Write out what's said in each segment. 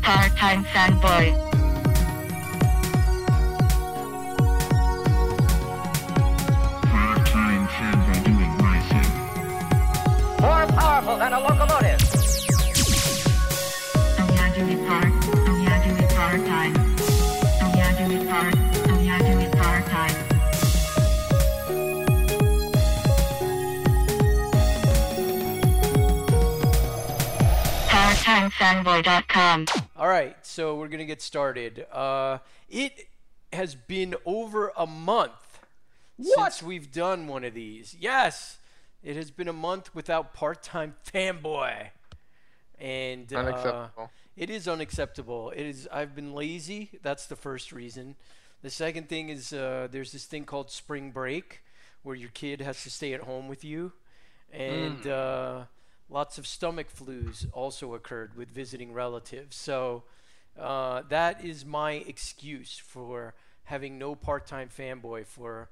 Part-time fanboy. Part-time fanboy doing my thing. More powerful than a locomotive. I'm doing part-time. I'm doing part-time. PartTimeFanboy.com. All right, so we're gonna get started. It has been over a month since we've done one of these. Yes, it has been a month without part-time fanboy, and Unacceptable. it is unacceptable. It is. I've been lazy. That's the first reason. The second thing is there's this thing called spring break, where your kid has to stay at home with you, and lots of stomach flus also occurred with visiting relatives. So that is my excuse for having no part-time fanboy for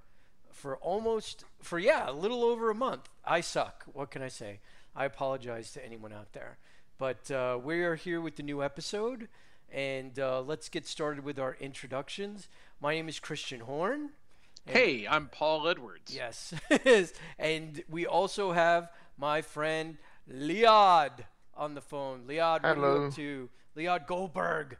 a little over a month. I suck. What can I say? I apologize to anyone out there. But we are here with the new episode, and let's get started with our introductions. My name is Christian Horn. Hey, I'm Paul Edwards. Yes. And we also have my friend Liad on the phone. Liad, what are you Hello. up to? Liad Goldberg.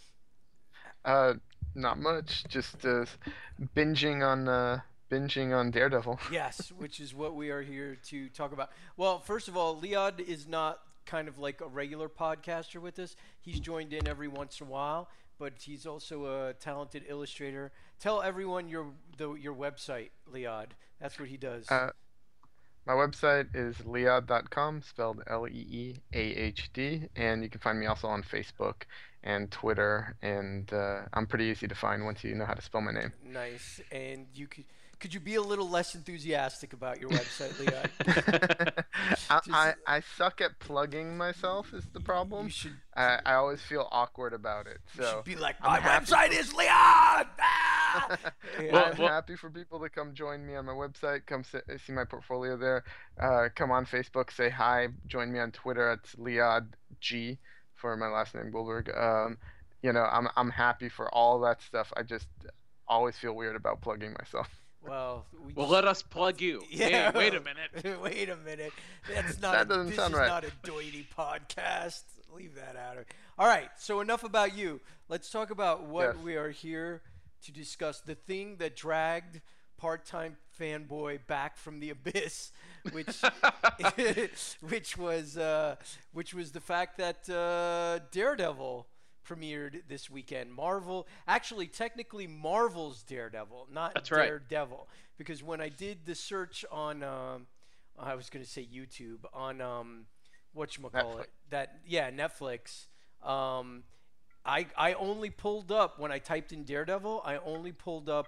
Not much. Just binging on Daredevil. Yes, which is what we are here to talk about. Well, first of all, Liad is not kind of like a regular podcaster with us. He's joined in every once in a while, but he's also a talented illustrator. Tell everyone your website, Liad. That's what he does. My website is lead.com, spelled Leeahd, and you can find me also on Facebook and Twitter, and I'm pretty easy to find once you know how to spell my name. Nice. And could you be a little less enthusiastic about your website, Liad? I suck at plugging myself is the problem. You should I always feel awkward about it. So be like, I'm my happy website is Liad! Ah! I'm happy for people to come join me on my website. Come see my portfolio there. Come on Facebook, say hi. Join me on Twitter. It's Liad G for my last name Goldberg. I'm happy for all that stuff. I just always feel weird about plugging myself. Well, Let us plug you. Yeah. Hey, wait a minute. Wait a minute. That's not. That doesn't this sound is right. not a doity podcast. Leave that out of it. All right. So enough about you. Let's talk about what Yes. we are here to discuss. The thing that dragged part-time fanboy back from the abyss, which which was the fact that Daredevil premiered this weekend. Technically Marvel's Daredevil, not That's right. Daredevil, because when I did the search on I was going to say YouTube, on whatchamacallit, Netflix, I only pulled up, when I typed in Daredevil, I only pulled up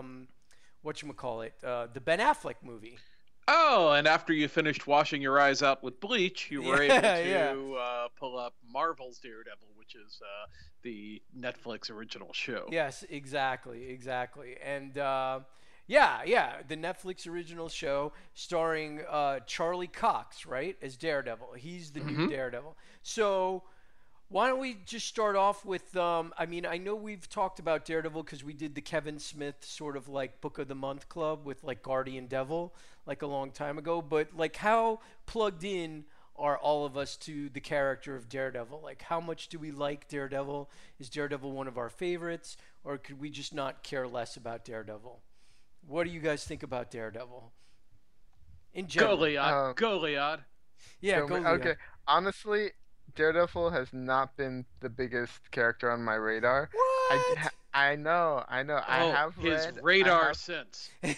the Ben Affleck movie. Oh, and after you finished washing your eyes out with bleach, you were able to Yeah. pull up Marvel's Daredevil, which is the Netflix original show. Yes, exactly. And the Netflix original show starring Charlie Cox, right, as Daredevil. He's the new Daredevil. So why don't we just start off with, I know we've talked about Daredevil because we did the Kevin Smith sort of like Book of the Month club with like Guardian Devil like a long time ago, but like how plugged in are all of us to the character of Daredevil? Like how much do we like Daredevil? Is Daredevil one of our favorites, or could we just not care less about Daredevil? What do you guys think about Daredevil? In general. Go, Liad. Go, Liad. Yeah, So, go Liad. okay. Honestly, Daredevil has not been the biggest character on my radar. What? I know. I have his read radar I have- sense. His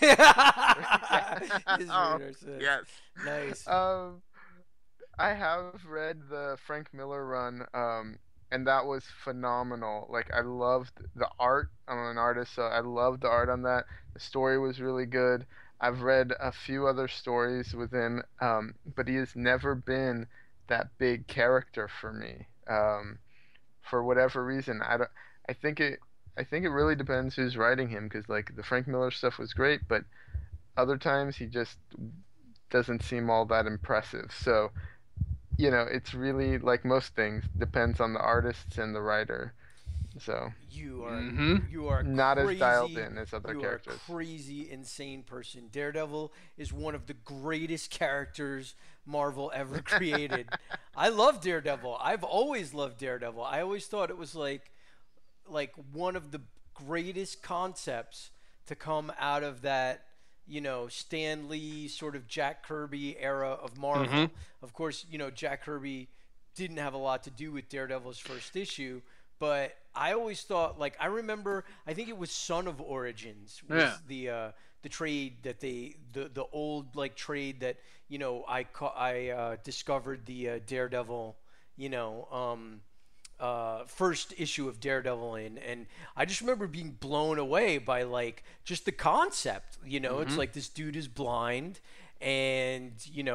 Oh, radar says. yes. Nice. I have read the Frank Miller run, and that was phenomenal. Like, I loved the art. I'm an artist, so I loved the art on that. The story was really good. I've read a few other stories with him, but he has never been that big character for me. For whatever reason, I think it really depends who's writing him, because like the Frank Miller stuff was great, but other times he just doesn't seem all that impressive. So it's really like most things depends on the artists and the writer. So You are Mhm. you are not as dialed crazy. in as other You are a characters. crazy, insane person. Daredevil is one of the greatest characters Marvel ever created. I love Daredevil. I've always loved Daredevil. I always thought it was like one of the greatest concepts to come out of that, Stan Lee sort of Jack Kirby era of Marvel. Of course, Jack Kirby didn't have a lot to do with Daredevil's first issue, but I always thought, like, I remember, I think it was Son of Origins was Yeah. the trade that the old like trade that I discovered the Daredevil, first issue of Daredevil in, and I just remember being blown away by like just the concept. It's like this dude is blind, and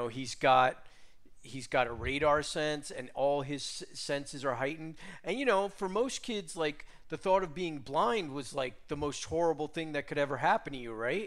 he's got a radar sense, and all his senses are heightened. And for most kids, like the thought of being blind was like the most horrible thing that could ever happen to you, right?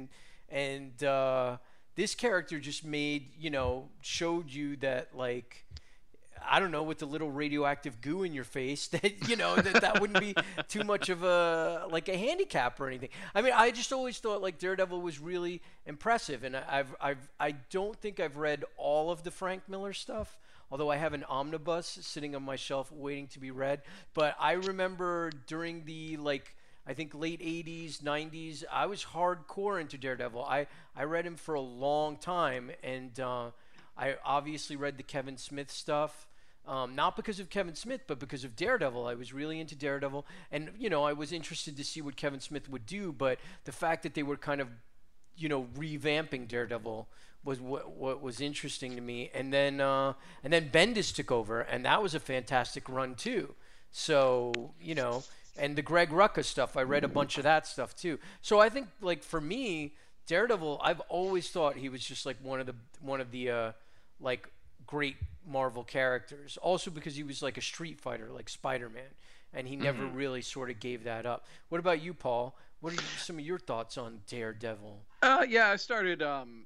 And this character just showed you that, like, I don't know, with the little radioactive goo in your face, that that wouldn't be too much of a handicap or anything. I mean, I just always thought like Daredevil was really impressive, and I don't think I've read all of the Frank Miller stuff, although I have an omnibus sitting on my shelf waiting to be read. But I remember during the I think late 80s, 90s, I was hardcore into Daredevil. I read him for a long time, and I obviously read the Kevin Smith stuff. Not because of Kevin Smith, but because of Daredevil. I was really into Daredevil, and I was interested to see what Kevin Smith would do. But the fact that they were kind of, revamping Daredevil was what was interesting to me. And then Bendis took over, and that was a fantastic run too. So and the Greg Rucka stuff, I read a bunch of that stuff too. So I think, like, for me, Daredevil, I've always thought he was just like one of the like great Marvel characters. Also because he was like a street fighter, like Spider-Man, and he never really sort of gave that up. What about you, Paul? What are some of your thoughts on Daredevil? Yeah, I started.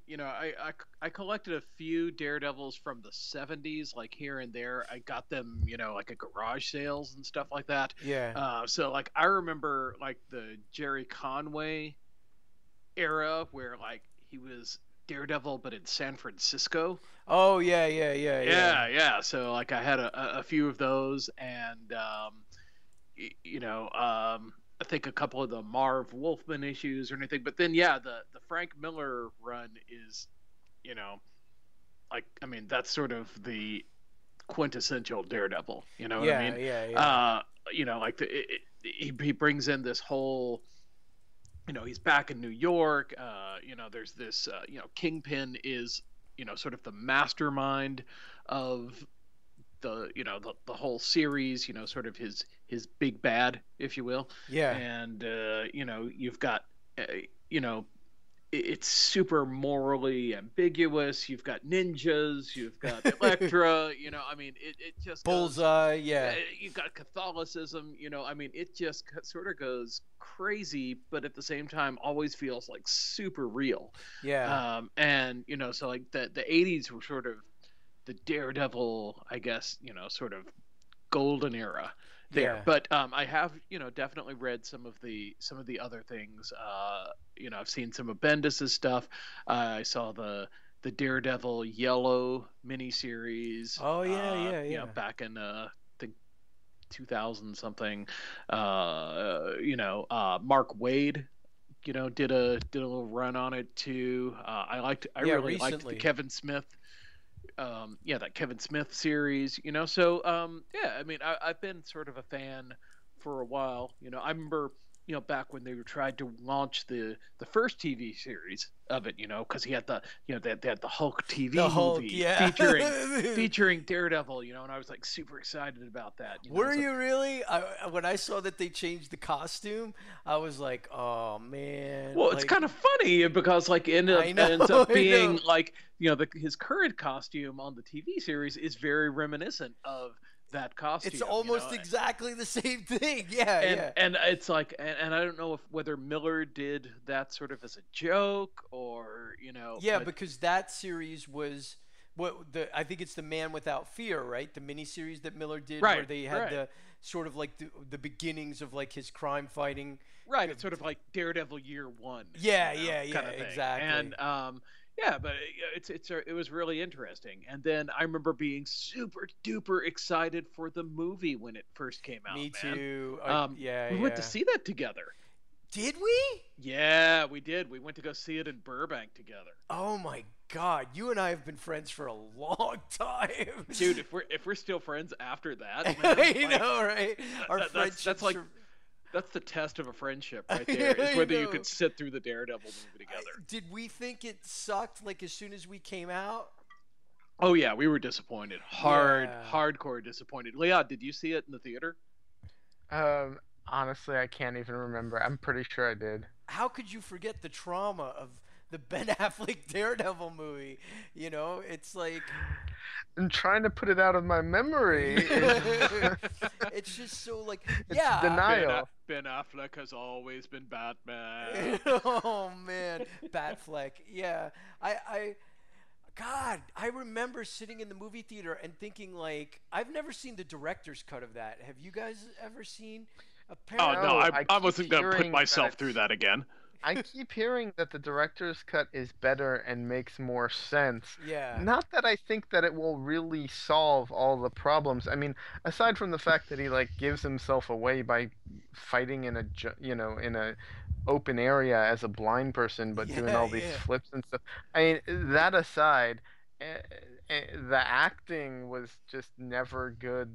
I collected a few Daredevils from the '70s, like here and there. I got them, like at garage sales and stuff like that. Yeah. So like I remember like the Jerry Conway era, where like he was Daredevil, but in San Francisco. Oh yeah. Yeah. So like I had a few of those, and I think a couple of the Marv Wolfman issues or anything. But then the Frank Miller run is, like, I mean, that's sort of the quintessential Daredevil. You know what I mean? Yeah. Like he brings in this whole. He's back in New York. There's this. Kingpin is, sort of the mastermind of the whole series. Sort of his big bad, if you will. Yeah. And you've got it's super morally ambiguous. You've got ninjas. You've got Elektra. I mean, it just Bullseye. goes, Yeah. You've got Catholicism. I mean, it just sort of goes crazy, but at the same time, always feels like super real. Yeah. And so like the '80s were sort of the Daredevil, I guess, sort of golden era there. Yeah. But I have definitely read some of the other things. I've seen some of Bendis's stuff. I saw the Daredevil Yellow miniseries. Oh yeah. Back in I think 2000 something. Mark Waid did a little run on it too. I really liked recently. the Kevin Smith. That Kevin Smith series, So, I mean, I've been sort of a fan for a while. I remember, back when they were tried to launch the first TV series of it, because he had the, they had the Hulk TV Hulk, movie yeah. featuring Daredevil, and I was like super excited about that. Were you really? When I saw that they changed the costume, I was like, "Oh man!" Well, it's kind of funny because like ends up being like his current costume on the TV series is very reminiscent of that costume. It's almost exactly the same thing. Yeah. And it's like, and I don't know whether Miller did that sort of as a joke or Yeah, because that series was I think it's The Man Without Fear, right? The miniseries that Miller did, where Right, they had right. the sort of like the beginnings of like his crime fighting. Right, it's sort of like Daredevil Year One. Yeah, you know, yeah, kind of thing. exactly. And yeah, but it was really interesting. And then I remember being super duper excited for the movie when it first came out. Me man. too. We went to see that together. Did we? Yeah, we did. We went to go see it in Burbank together. Oh my God! You and I have been friends for a long time, Dude, if we're still friends after that, man, I like, know, right? Our that's friendships like are- that's the test of a friendship right there. Is I whether you know. could sit through the Daredevil movie together. Did we think it sucked like as soon as we came out? Oh yeah, we were disappointed. Yeah. Hardcore disappointed. Leon, did you see it in the theater? Honestly, I can't even remember. I'm pretty sure I did. How could you forget the trauma of the Ben Affleck Daredevil movie? You know, it's like I'm trying to put it out of my memory. it's just so like It's yeah. denial. Ben Affleck has always been Batman. Oh man, Batfleck. Yeah, God, I remember sitting in the movie theater and thinking like, I've never seen the director's cut of that. Have you guys ever seen? Oh Apparently, no, I I keep wasn't gonna put hearing myself that through that again. I keep hearing that the director's cut is better and makes more sense. Yeah. Not that I think that it will really solve all the problems. I mean, aside from the fact that he like gives himself away by fighting in in a open area as a blind person, but doing all these Yeah. flips and stuff. I mean, that aside, the acting was just never good.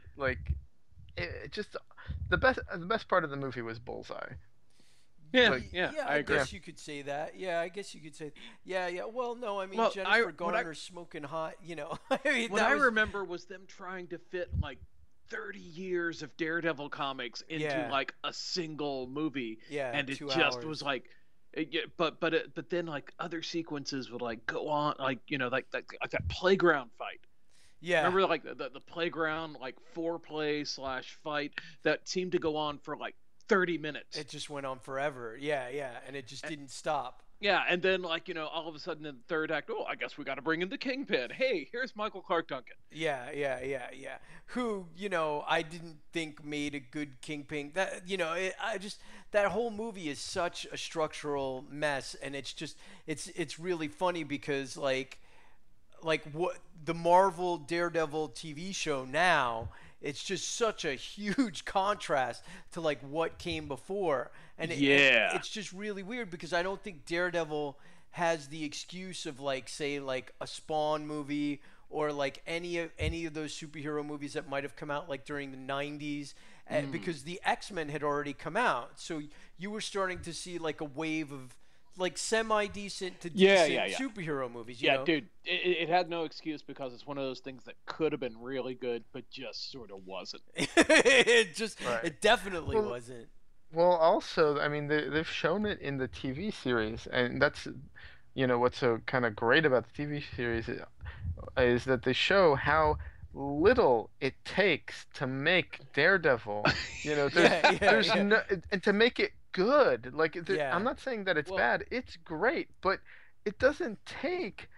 It just the best part of the movie was Bullseye. Yeah, Like- yeah, Yeah, I agree. guess you could say that. Yeah, I guess you could say. Yeah. Well, no, I mean Well, Jennifer what I- Garner smoking hot. You know, I mean, What that I was- remember was them trying to fit like 30 years of Daredevil comics into Yeah. like a single movie, Yeah, and it 2 just hours. was like, but then like other sequences would like go on, like like that playground fight. Yeah. Remember like the playground like foreplay / fight that seemed to go on for like 30 minutes. It just went on forever. Yeah, and it just didn't stop. Yeah, and then like all of a sudden in the third act, oh, I guess we got to bring in the Kingpin. Hey, here's Michael Clark Duncan. Yeah. Who, I didn't think made a good Kingpin. That, that whole movie is such a structural mess, and it's really funny because like what the Marvel Daredevil TV show now, it's just such a huge contrast to like what came before, and Yeah. it's just really weird because I don't think Daredevil has the excuse of like say like a Spawn movie or like any of those superhero movies that might have come out like during the 90s because the X-Men had already come out, so you were starting to see like a wave of like semi-decent to decent Yeah. superhero movies. You Yeah, know? dude, it had no excuse because it's one of those things that could have been really good, but just sort of wasn't. Right. It definitely Well, wasn't. Well, also, I mean, they've shown it in the TV series, and that's, what's so kind of great about the TV series is that they show how little it takes to make Daredevil. There's yeah. no, and to make it good. Like, Yeah. I'm not saying that it's Well- bad. It's great, but it doesn't take,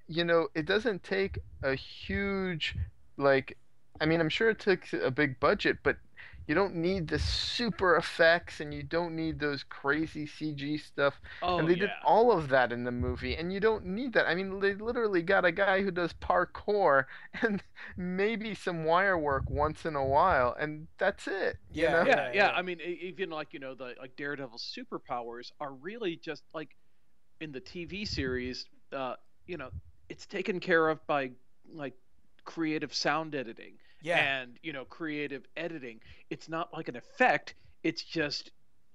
a huge, like, I mean, I'm sure it took a big budget, but you don't need the super effects and you don't need those crazy CG stuff. Oh, And they yeah. did all of that in the movie, and you don't need that. I mean, they literally got a guy who does parkour and maybe some wire work once in a while, and that's it. you Yeah, know? Yeah. I mean, even like the like Daredevil's superpowers are really just like in the TV series. It's taken care of by like creative sound editing. Yeah. And creative editing. It's not like an effect. It's just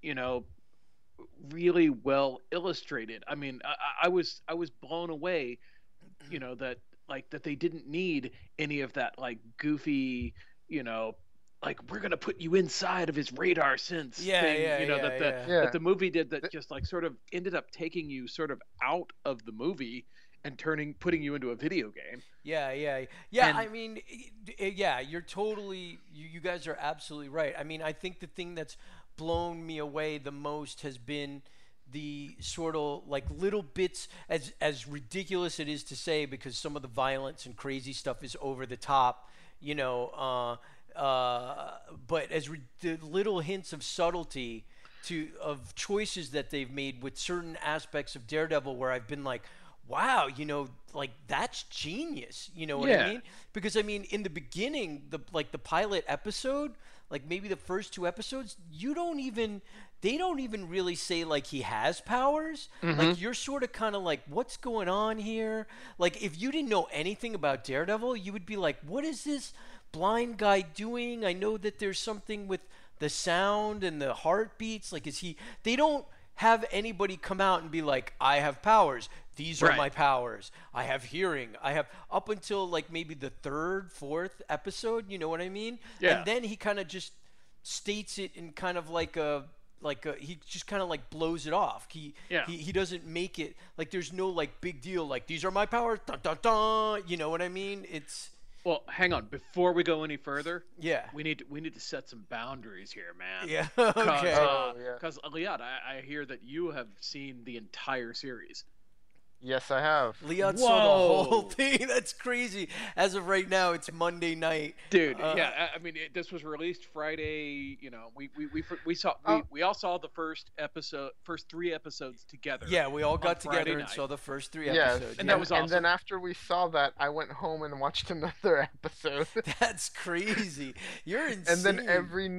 really well illustrated. I mean, I was blown away. That they didn't need any of that like goofy. Like we're gonna put you inside of his radar sense Yeah, thing, yeah, yeah. that the movie did that just like sort of ended up taking you sort of out of the movie and putting you into a video game. Yeah. And- I mean, yeah, you're totally. You guys are absolutely right. I mean, I think the thing that's blown me away the most has been the sort of like little bits, as ridiculous it is to say, because some of the violence and crazy stuff is over the top, you know, but the little hints of subtlety of choices that they've made with certain aspects of Daredevil, where I've been like, wow, you know, like that's genius. You know what I mean? Because I mean, in the beginning, the pilot episode, like maybe the first 2 episodes, they don't even really say like he has powers. Like you're sort of kind of like, what's going on here? Like if you didn't know anything about Daredevil, you would be like, what is this blind guy doing? I know that there's something with the sound and the heartbeats. Like, they don't have anybody come out and be like, I have powers. These are my powers. I have hearing. I have, up until like maybe the 3rd, 4th episode. You know what I mean? Yeah. And then he kind of just states it in kind of like he just kind of like blows it off. He doesn't make it like there's no like big deal. Like, these are my powers. Dun, dun, dun. You know what I mean? Well, hang on. Before we go any further, Yeah. we need to set some boundaries here, man. Yeah. Okay. Because Liad, I hear that you have seen the entire series. Yes, I have. Leon saw the whole thing. That's crazy. As of right now, it's Monday night. Dude, yeah. I mean, this was released Friday. You know, we all saw the first 3 episodes together. Yeah, we all got Friday together and night. saw the first 3 Yes, episodes. And that was awesome. And then after we saw that, I went home and watched another episode. That's crazy. You're insane. And then every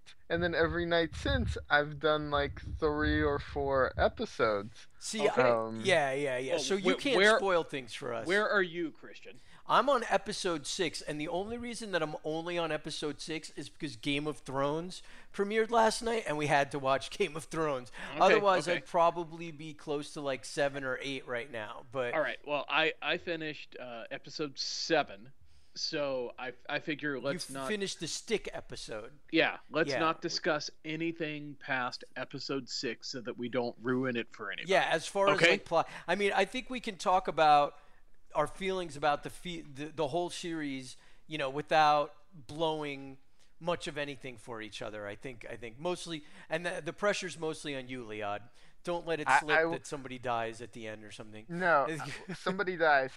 night since, I've done like 3 or 4 episodes. See, Okay. yeah. Well, So you can't spoil things for us. Where are you, Christian? I'm on episode 6, and the only reason that I'm only on episode 6 is because Game of Thrones premiered last night, and we had to watch Game of Thrones. Okay, Otherwise, okay. I'd probably be close to like 7 or 8 right now. But All right. Well, I finished episode 7, so I figure you let's not. finished the stick episode. Yeah, let's Yeah. not discuss anything past episode 6 so that we don't ruin it for anybody. Yeah, as far as Okay. like plot, I mean, I think we can talk about our feelings about the whole series, you know, without blowing much of anything for each other. I think mostly, and the pressure's mostly on you, Liad. Don't let it slip that somebody dies at the end or something. No, somebody dies.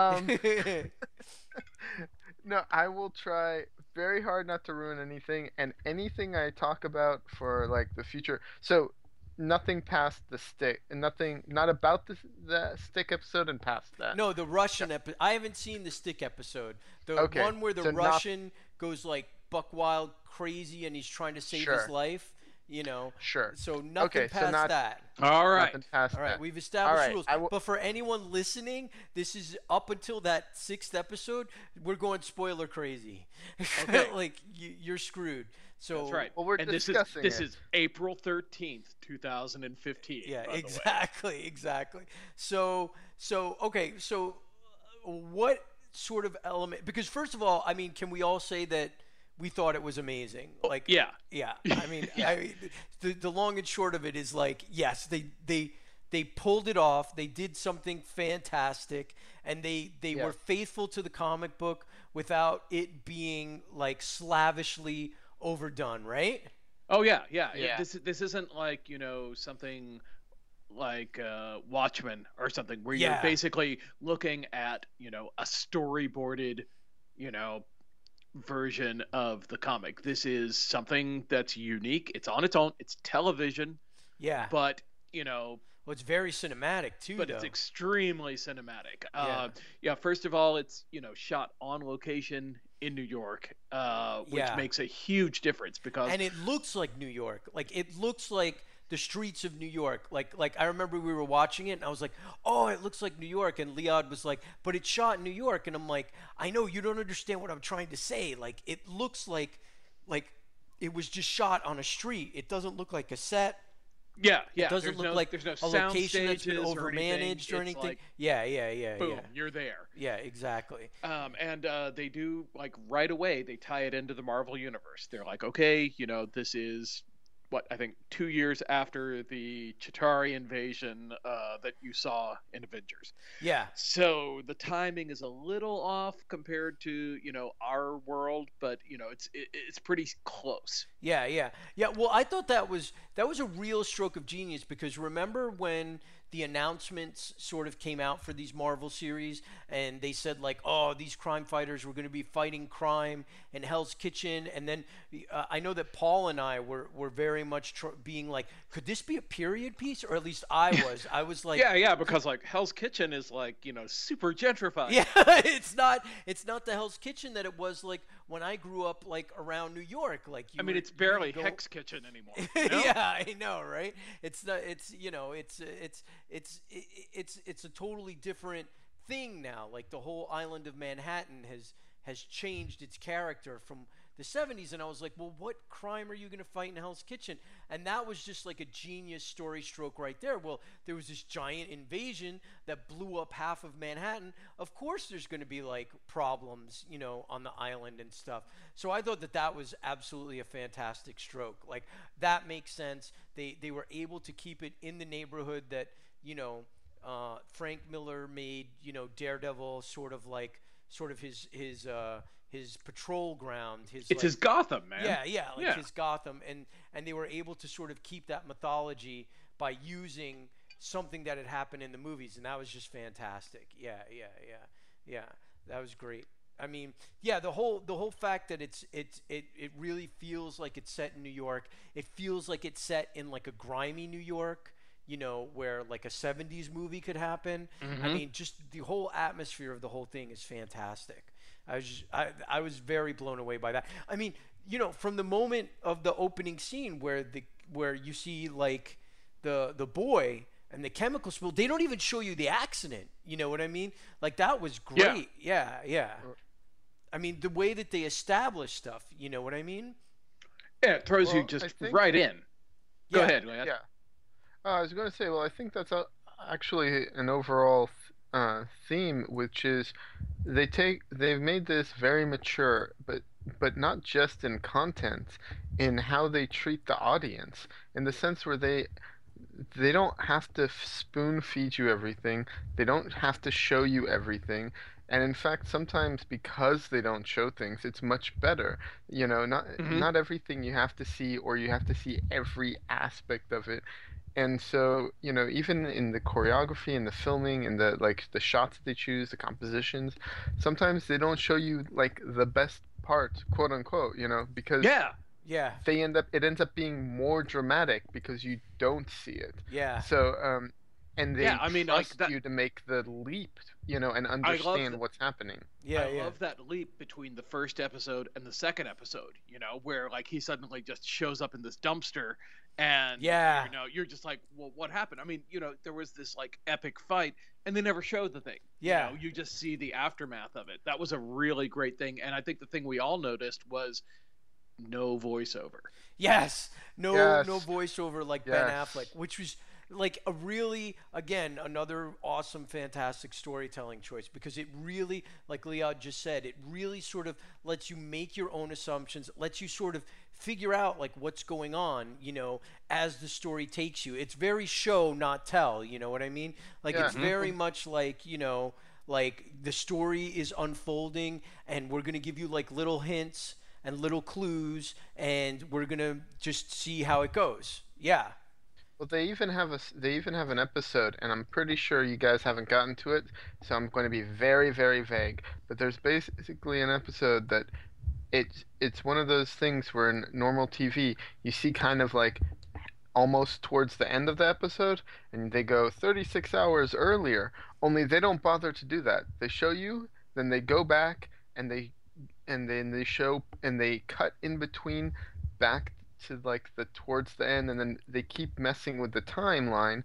No, I will try very hard not to ruin anything, and anything I talk about for like the future. So nothing past the stick, and not about the stick episode and past that. No, the Russian episode. I haven't seen the stick episode. The Okay, one where the so not- Russian goes like buck wild crazy and he's trying to save his Sure. life. You know. Sure. So nothing Okay, so past not- that. All right. Nothing past All right, that. we've established All right, rules. I will- But for anyone listening, this is up until that 6th episode. We're going spoiler crazy. Okay. Like you're screwed. So That's right. Well, we're and discussing this it. is April 13th, 2015. Yeah, by the way. exactly. So okay. So what sort of element? Because first of all, I mean, can we all say that we thought it was amazing? Like Yeah. Yeah, I mean, the long and short of it is like, yes, they pulled it off. They did something fantastic, and they were faithful to the comic book without it being like slavishly overdone, right? Oh yeah. Yeah. This isn't like, you know, something like Watchmen or something where Yeah. you're basically looking at, you know, a storyboarded, you know, version of the comic. This is something that's unique. It's on its own. It's television, Yeah, but you know, well, it's very cinematic too, but though. it's extremely cinematic. Yeah. First of all, it's, you know, shot on location in New York, which Yeah. makes a huge difference because And it looks like New York. Like it looks like the streets of New York. Like I remember we were watching it and I was like, "Oh, it looks like New York." And Liad was like, "But it's shot in New York." And I'm like, "I know you don't understand what I'm trying to say. Like it looks like it was just shot on a street. It doesn't look like a set. yeah, It doesn't there's look no, like there's no a sound location that's been stages or overmanaged or It's anything." like, Yeah. boom, you're there. Yeah, exactly. And they do, like, right away, they tie it into the Marvel Universe. They're like, okay, you know, this is, what, I think 2 years after the Chitauri invasion that you saw in Avengers. Yeah. So the timing is a little off compared to, you know, our world, but, you know, it's pretty close. Yeah. Well, I thought that was that was a real stroke of genius, because remember when the announcements sort of came out for these Marvel series, and they said like, oh, these crime fighters were going to be fighting crime in Hell's Kitchen, and then I know that Paul and I were very much being like, could this be a period piece? Or at least I was like, Yeah, because like Hell's Kitchen is like, super gentrified. yeah, it's not the Hell's Kitchen that it was like when I grew up, like around New York. Like, it's barely Hex Kitchen anymore. Yeah, I know, right? It's not. It's a totally different thing now. Like the whole island of Manhattan has changed its character from the 70s, and I was like, well, what crime are you going to fight in Hell's Kitchen? And that was just like a genius story stroke right there. Well, there was this giant invasion that blew up half of Manhattan. Of course there's going to be like problems, on the island and stuff. So I thought that was absolutely a fantastic stroke. Like, that makes sense. They were able to keep it in the neighborhood that, Frank Miller made, Daredevil sort of his patrol ground. It's his Gotham, man. Yeah, his Gotham, and they were able to sort of keep that mythology by using something that had happened in the movies, and that was just fantastic. Yeah, that was great. I mean, yeah, the whole fact that it really feels like it's set in New York. It feels like it's set in like a grimy New York, where like a 70s movie could happen. I mean, just the whole atmosphere of the whole thing is fantastic. I was very blown away by that. I mean, from the moment of the opening scene where you see like the boy and the chemical spill, they don't even show you the accident. You know what I mean? Like, that was great. Yeah. I mean, the way that they establish stuff, you know what I mean? Yeah, it throws you just right in. Go ahead, Leon. Yeah. I was going to say, well, I think that's actually an overall theme, which is they've made this very mature, but not just in content, in how they treat the audience, in the sense where they don't have to spoon feed you everything, they don't have to show you everything, and in fact sometimes because they don't show things, it's much better. Not everything you have to see, or you have to see every aspect of it. And so, even in the choreography and the filming and the shots that they choose, the compositions, sometimes they don't show you like the best part, quote unquote, because Yeah. it ends up being more dramatic because you don't see it. Yeah. So and they trust like you to make the leap, and understand what's happening. Yeah. I love that leap between the first episode and the second episode, where like he suddenly just shows up in this dumpster, and you're just like, well, what happened? I mean, there was this like epic fight, and they never showed the thing. Yeah. You just see the aftermath of it. That was a really great thing, and I think the thing we all noticed was no voiceover. Yes. No voiceover like Ben Affleck, which was like a really, again, another awesome, fantastic storytelling choice, because it really, like Leon just said, it really sort of lets you make your own assumptions, lets you sort of figure out like what's going on, as the story takes you. It's very show, not tell, you know what I mean? Like, it's very much like, like the story is unfolding, and we're going to give you like little hints and little clues, and we're going to just see how it goes. Yeah. Well, they even have an episode, and I'm pretty sure you guys haven't gotten to it, so I'm going to be very, very vague. But there's basically an episode that it's one of those things where in normal TV you see kind of like almost towards the end of the episode, and they go 36 hours earlier. Only they don't bother to do that. They show you, then they go back, and then they show, and they cut in between back to like the towards the end, and then they keep messing with the timeline,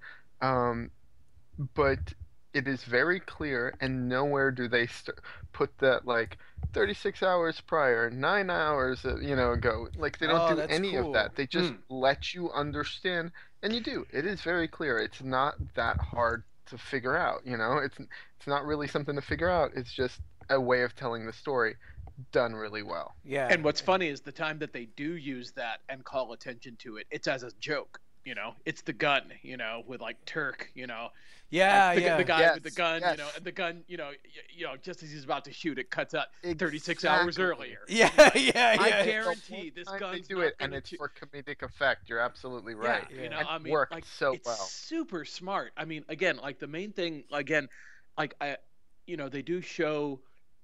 but it is very clear, and nowhere do they put that like 36 hours prior, 9 hours ago. Like, they don't do any of that. They just let you understand, and you do. It is very clear. It's not that hard to figure out. It's not really something to figure out. It's just a way of telling the story done really well. Yeah. And what's funny is the time that they do use that and call attention to it, it's as a joke. You know, it's the gun. You know, with like Turk. You know, Yeah, like yeah. the guy Yes, with the gun. yes. You know, and the gun. You know, just as he's about to shoot, it cuts out 36 hours Exactly. earlier. Yeah, yeah, I yeah. guarantee this Time gun's they do not it, and gonna it's ch- for comedic effect. You're absolutely right. Yeah, you know, And I mean, worked like so it's well. super smart. I mean, again, like the main thing, again, like you know, they do show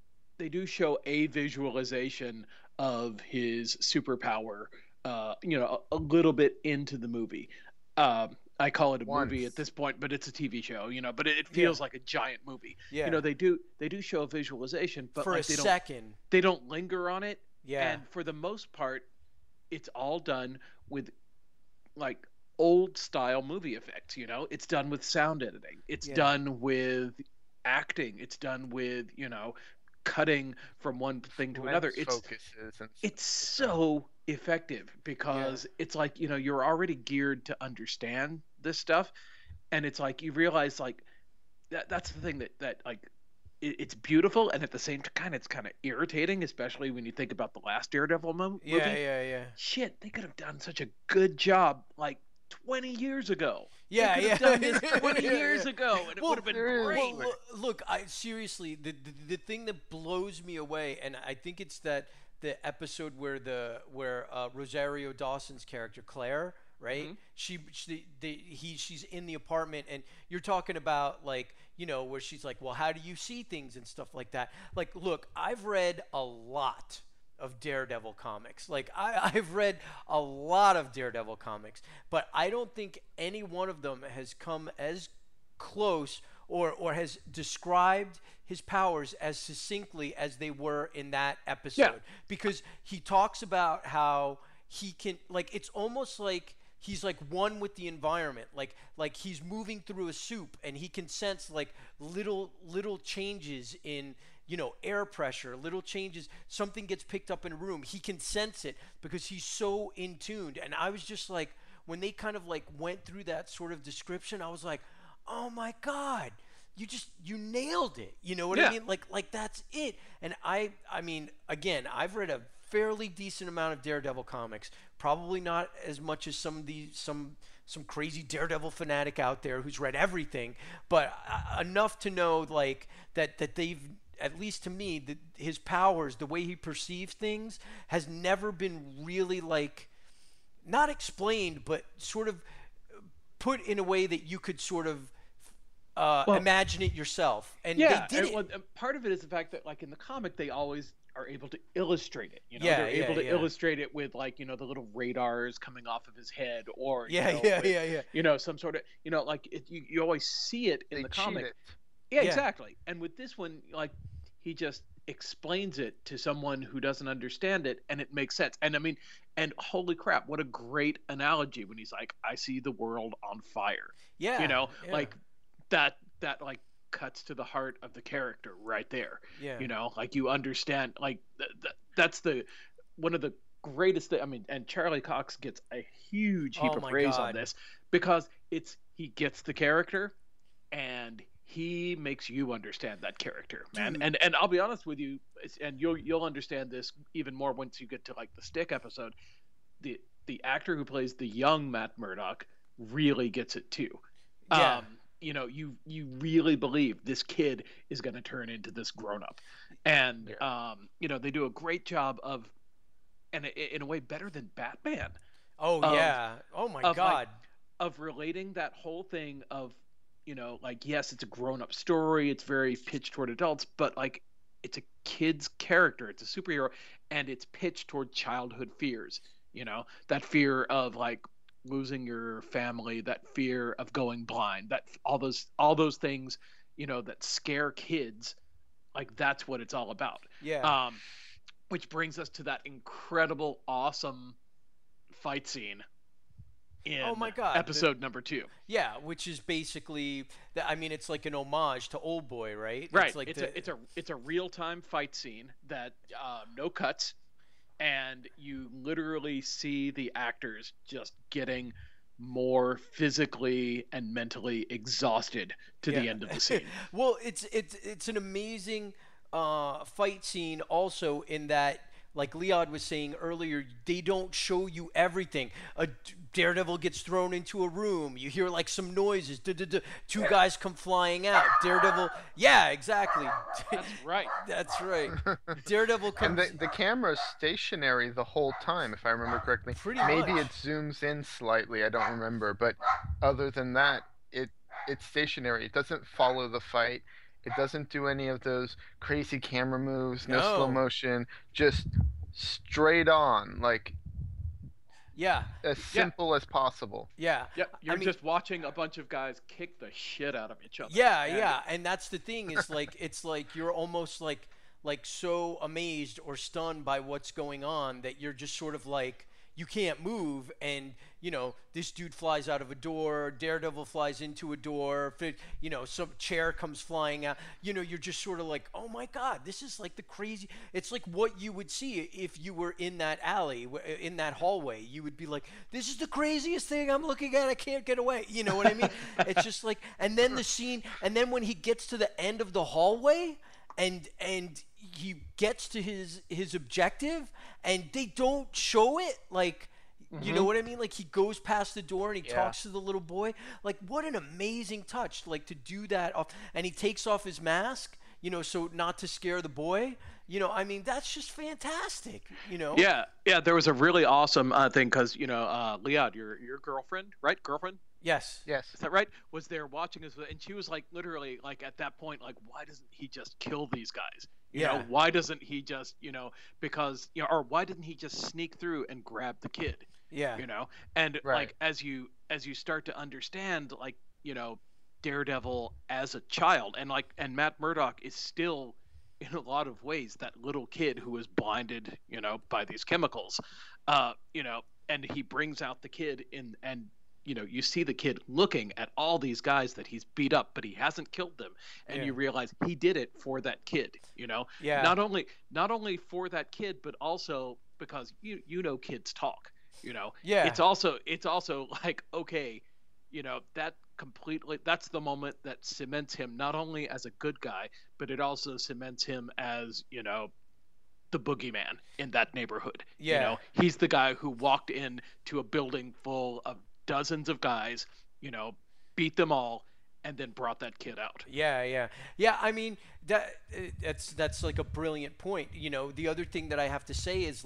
a visualization of his superpower. You know, a little bit into the movie. I call it a movie Once. at this point, but it's a TV show. You know, but it feels like a giant movie. Yeah. You know, they do show a visualization, but For like a they don't second. they don't linger on it. Yeah. And for the most part, it's all done with like old style movie effects. You know, it's done with sound editing. It's Yeah. done with acting. It's done with, you know, cutting from one thing to another. Lens It's focuses and it's stuff. so effective because it's like, you know, you're already geared to understand this stuff, and it's like you realize like that's the thing that like it's beautiful, and at the same time it's kind of irritating, especially when you think about the last Daredevil movie. Yeah, yeah, yeah. Shit, they could have done such a good job like 20 years ago. Yeah, They could have yeah. done this 20 Yeah, years yeah. ago, and it Well, would have been seriously. great. Well, look, I seriously, the thing that blows me away, and I think it's that the episode where Rosario Dawson's character Claire, right? She's in the apartment, and you're talking about like, you know, where she's like, well, how do you see things and stuff like that. Like, look, I've read a lot of Daredevil comics. Like I've read a lot of Daredevil comics, but I don't think any one of them has come as close or has described his powers as succinctly as they were in that episode. Yeah. Because he talks about how he can, like, it's almost like he's like one with the environment, like he's moving through a soup and he can sense like little changes in, you know, air pressure, little changes, something gets picked up in a room, he can sense it because he's so in tuned. And I was just like, when they kind of like went through that sort of description, I was like, oh my God, you nailed it. You know what I Yeah. mean? Like that's it. And I mean, again, I've read a fairly decent amount of Daredevil comics, probably not as much as some crazy Daredevil fanatic out there who's read everything, but enough to know like that they've, at least to me, that his powers, the way he perceives things, has never been really like, not explained, but sort of put in a way that you could sort of imagine it yourself. And Yeah, they did and, it. and part of it is the fact that, like in the comic, they always are able to illustrate it. You know, Yeah, they're able to yeah. illustrate it with like, you know, the little radars coming off of his head, or Yeah, you know, yeah, with, yeah. you know, some sort of, you know, like you always see it in They the cheat comic. it. Yeah, Yeah. exactly. And with this one, like he just explains it to someone who doesn't understand it, and it makes sense. And I mean, and holy crap, what a great analogy when he's like, "I see the world on fire." Yeah. You know, yeah, like that like cuts to the heart of the character right there. yeah. You know, like you understand, like that's the one of the greatest thing. I mean, and Charlie Cox gets a huge heap Oh of my praise God. on this because he gets the character, and he makes you understand that character, man. Dude. And I'll be honest with you, and you'll understand this even more once you get to like the Stick episode. The actor who plays the young Matt Murdock really gets it too. Yeah. You know, you really believe this kid is going to turn into this grown up, and you know, they do a great job of, and in a way better than Batman, Oh of- yeah. Oh my of, like, God. of relating that whole thing of, you know, like, yes, it's a grown up story, it's very pitched toward adults, but like it's a kid's character, it's a superhero, and it's pitched toward childhood fears. You know, that fear of like losing your family, that fear of going blind, that all those things, you know, that scare kids. Like that's what it's all about. Yeah. Which brings us to that incredible, awesome fight scene in Oh my God, episode number 2. Yeah, which is basically, I mean, it's like an homage to Old Boy, right? Right. It's like It's a real time fight scene that no cuts, and you literally see the actors just getting more physically and mentally exhausted to the Yeah. end of the scene. Well, it's an amazing fight scene also, in that like Leod was saying earlier, they don't show you everything. A Daredevil gets thrown into a room. You hear like some noises. Two guys come flying out. Daredevil. Yeah, exactly. That's right. That's right. Daredevil And comes. the camera's stationary the whole time, if I remember correctly. Pretty Maybe much. it zooms in slightly. I don't remember, but other than that, it's stationary. It doesn't follow the fight. It doesn't do any of those crazy camera moves. No slow No. motion. Just straight on, like Yeah. as simple as possible. Yeah. Yep, you're mean- just watching a bunch of guys kick the shit out of each other. Yeah, And- yeah, and that's the thing is like it's like you're almost like so amazed or stunned by what's going on that you're just sort of like you can't move, and you know this dude flies out of a door, Daredevil flies into a door, you know some chair comes flying out. You know you're just sort of like, oh my god, this is like the crazy. It's like what you would see if you were in that alley, in that hallway. You would be like, this is the craziest thing I'm looking at. I can't get away. You know what I mean? It's just like, and then the scene, and then when he gets to the end of the hallway, and he gets to his objective, and they don't show it, like, you know what I mean? Like he goes past the door and he talks to the little boy. Like what an amazing touch, like to do that off, and he takes off his mask, you know, so not to scare the boy. You know, I mean, that's just fantastic. You know. Yeah, there was a really awesome thing because Leod, your girlfriend, right? Girlfriend, Yes. Yes. is that right? Was there watching us, and she was like, literally, like at that point, like, why doesn't he just kill these guys? You know, why doesn't he just, because or why didn't he just sneak through and grab the kid? Yeah. And Right. like as you start to understand, like, Daredevil as a child, and Matt Murdock is still in a lot of ways that little kid who was blinded, by these chemicals, and he brings out the kid and you see the kid looking at all these guys that he's beat up, but he hasn't killed them, and you realize he did it for that kid. Yeah. Not only for that kid, but also because kids talk. Yeah. It's also like, okay, that's the moment that cements him not only as a good guy, but it also cements him as the boogeyman in that neighborhood. Yeah. He's the guy who walked in to a building full of dozens of guys, beat them all, and then brought that kid out. Yeah. I mean, that's like a brilliant point. The other thing that I have to say is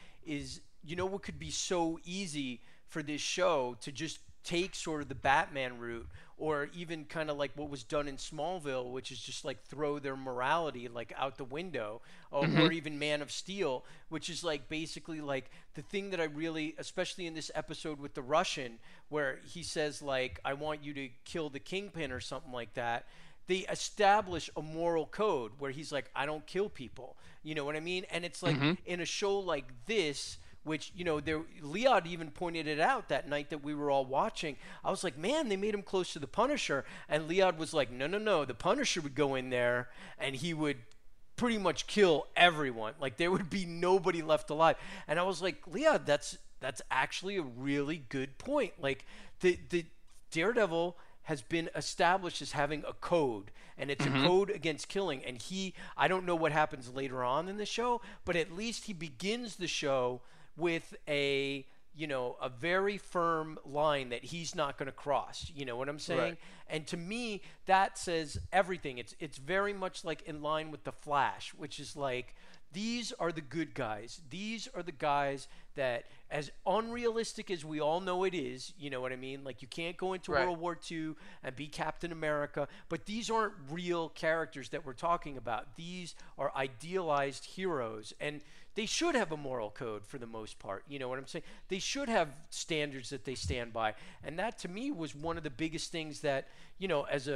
what could be so easy for this show to just take sort of the Batman route, or even kind of like what was done in Smallville, which is just like throw their morality like out the window, or even Man of Steel, which is like basically like the thing that I really, especially in this episode with the Russian, where he says like, I want you to kill the Kingpin or something like that. They establish a moral code where he's like, I don't kill people. You know what I mean? And it's like in a show like this, which, Leod even pointed it out that night that we were all watching. I was like, man, they made him close to the Punisher. And Leod was like, no, the Punisher would go in there and he would pretty much kill everyone. Like there would be nobody left alive. And I was like, Leod, that's actually a really good point. Like the Daredevil has been established as having a code, and it's a code against killing. And I don't know what happens later on in the show, but at least he begins the show with a very firm line that he's not going to cross. You know what I'm saying? Right. And to me, that says everything. It's very much like in line with the Flash, which is like, these are the good guys. These are the guys that, as unrealistic as we all know it is, you know what I mean? Like, you can't go into Right. World War II and be Captain America, but these aren't real characters that we're talking about. These are idealized heroes, and they should have a moral code for the most part. You know what I'm saying? They should have standards that they stand by, and that to me was one of the biggest things that, as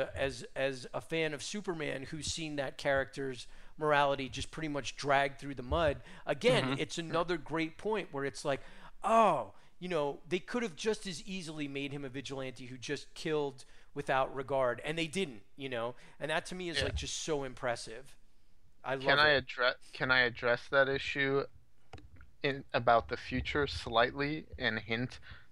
a fan of Superman who's seen that character's morality just pretty much dragged through the mud. Again, it's another great point where it's like, oh, they could have just as easily made him a vigilante who just killed without regard, and they didn't. And that to me is like just so impressive. I love it. Can I address that issue about the future slightly and hint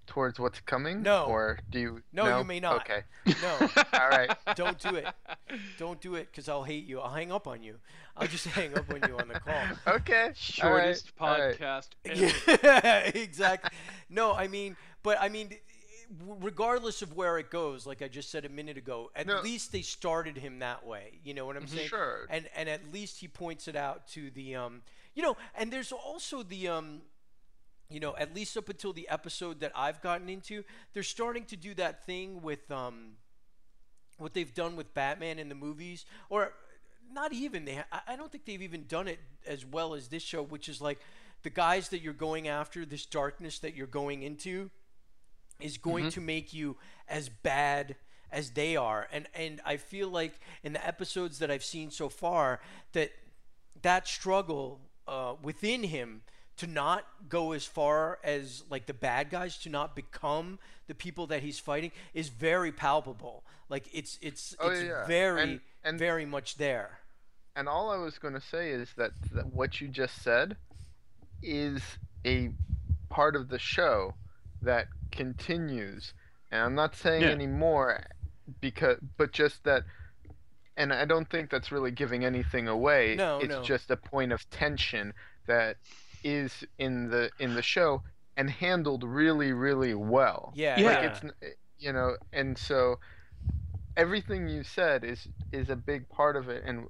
towards what's coming? No. Or do you? No, you may not. Okay. No, All right. don't do it. Don't do it, because I'll hate you. I'll hang up on you. I'll just hang up on you on the call. Okay. Shortest all right. podcast ever. Yeah, exactly. No, I mean, regardless of where it goes, like I just said a minute ago, at No. least they started him that way. You know what I'm saying? Sure. And at least he points it out to the and there's also the at least up until the episode that I've gotten into, they're starting to do that thing with what they've done with Batman in the movies, or not even I don't think they've even done it as well as this show, which is like the guys that you're going after, this darkness that you're going into is going to make you as bad as they are. And I feel like in the episodes that I've seen so far, that struggle within him to not go as far as like the bad guys, to not become the people that he's fighting, is very palpable. Like it's yeah. very And- very much there. And all I was going to say is that what you just said is a part of the show that continues. And I'm not saying Yeah. anymore but just that, and I don't think that's really giving anything away. No, it's no. just a point of tension that is in the show and handled really, really well. Yeah, Yeah. Like it's and so everything you said is a big part of it, and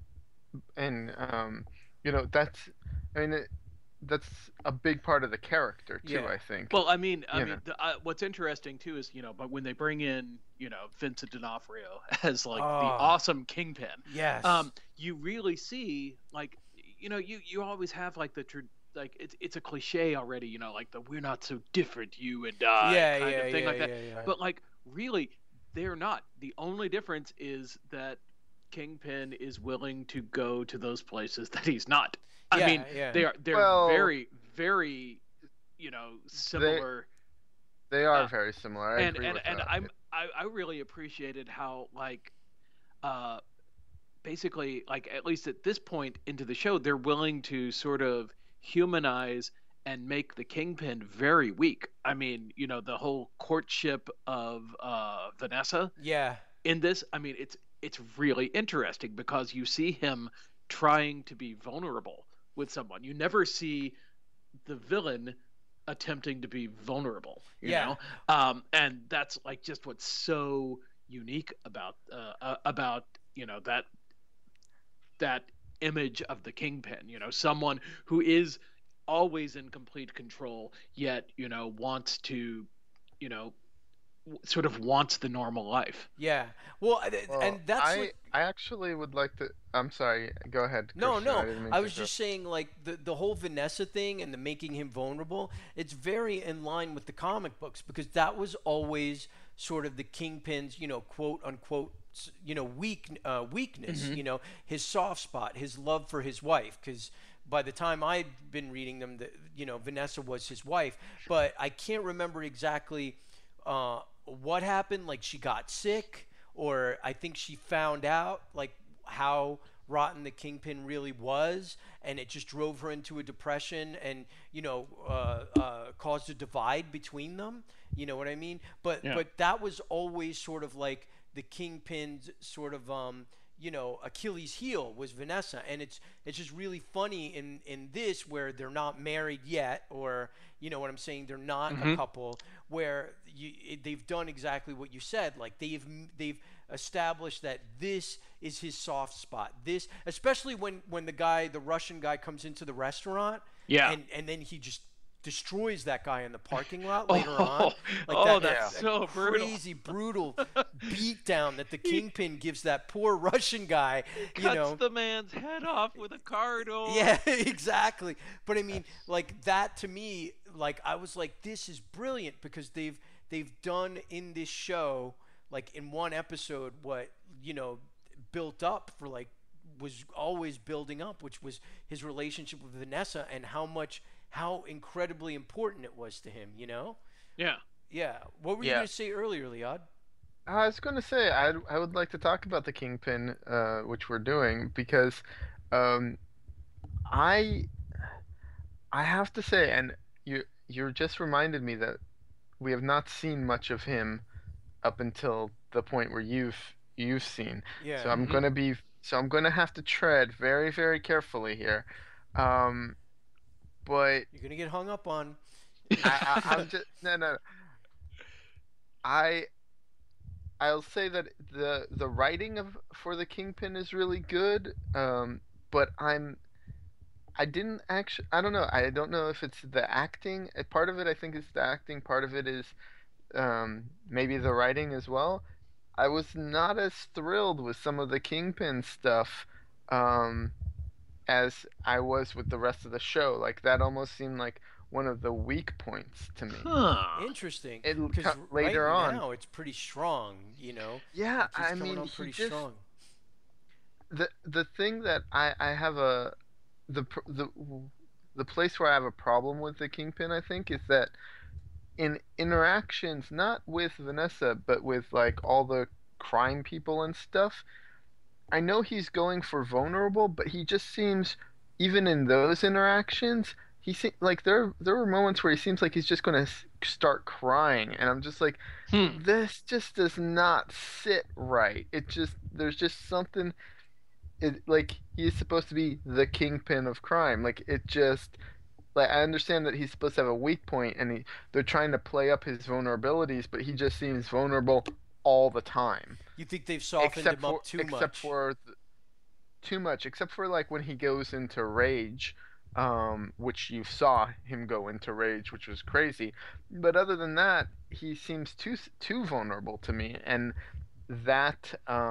that's a big part of the character too. Yeah. I think. Well, I mean, You know. what's interesting too is, but when they bring in, Vincent D'Onofrio as like the Oh. awesome Kingpin, Yes. you really see like, you always have like like it's a cliche already, like the "we're not so different, you and I" Yeah, kind yeah, of thing yeah, like that. yeah, yeah. But like really, they're not. The only difference is that Kingpin is willing to go to those places that he's not. I Yeah, mean, yeah. they're Well, very, very, similar. They are Yeah. very similar. I agree with that. I really appreciated how like basically like at least at this point into the show they're willing to sort of humanize and make the Kingpin very weak. I mean, the whole courtship of Vanessa yeah. in this, I mean, it's really interesting because you see him trying to be vulnerable with someone. You never see the villain attempting to be vulnerable, you Yeah. know? And that's like just what's so unique about that image of the Kingpin, someone who is always in complete control, yet, wants to, sort of wants the normal life. Yeah. Well, Well, and that's I what, I actually would like to. I'm sorry. Go ahead. no, Christian, no. I didn't mean I to was just interrupt. saying, like the whole Vanessa thing and the making him vulnerable. It's very in line with the comic books, because that was always sort of the Kingpin's, quote unquote, weakness. Mm-hmm. His soft spot, his love for his wife. Because by the time I'd been reading them, Vanessa was his wife. But I can't remember exactly what happened. Like she got sick, or I think she found out like how rotten the Kingpin really was, and it just drove her into a depression, and caused a divide between them. You know what I mean? But Yeah. but that was always sort of like the Kingpin's sort of Achilles heel was Vanessa, and it's just really funny in this where they're not married yet, or you know what I'm saying, they're not a couple, where they've done exactly what you said, like they've established that this is his soft spot. This, especially when the Russian guy comes into the restaurant, Yeah. and then he just destroys that guy in the parking lot later on. Like oh, that, that's that so brutal. crazy brutal beat down that the Kingpin gives that poor Russian guy. Cuts the man's head off with a car door. Yeah, exactly. But I mean, like that to me, like I was like, this is brilliant, because they've done in this show, like in one episode, what built up for like was always building up, which was his relationship with Vanessa, and how incredibly important it was to him. Yeah. Yeah. What were you Yeah. gonna say earlier, Liad? I was going to say I would like to talk about the Kingpin, which we're doing, because I have to say, and you just reminded me that we have not seen much of him up until the point where you've seen. Yeah. So I'm gonna have to tread very, very carefully here. Um, but You're gonna get hung up on. I'm just no. I I'll say that the writing of for the Kingpin is really good. But I didn't actually. I don't know. I don't know if it's the acting. Part of it, I think, is the acting. Part of it is maybe the writing as well. I was not as thrilled with some of the Kingpin stuff um, as I was with the rest of the show. Like that almost seemed like one of the weak points to me. Huh. Interesting. It Because later right on. now it's pretty strong. You know. Yeah, He's I coming mean, on he pretty just strong. the thing that I have a the the place where I have a problem with the Kingpin, I think, is that in interactions, not with Vanessa, but with like all the crime people and stuff, I know he's going for vulnerable, but he just seems, even in those interactions, like there were moments where he seems like he's just going to start crying, and I'm just like, Hmm. this just does not sit right. It just there's just something. Like he's supposed to be the kingpin of crime. Like it just like I understand that he's supposed to have a weak point, and they're trying to play up his vulnerabilities, but he just seems vulnerable all the time. You think they've softened him up too Except much? for too much, except for like when he goes into rage, which you saw him go into rage, which was crazy. But other than that, he seems too vulnerable to me, and that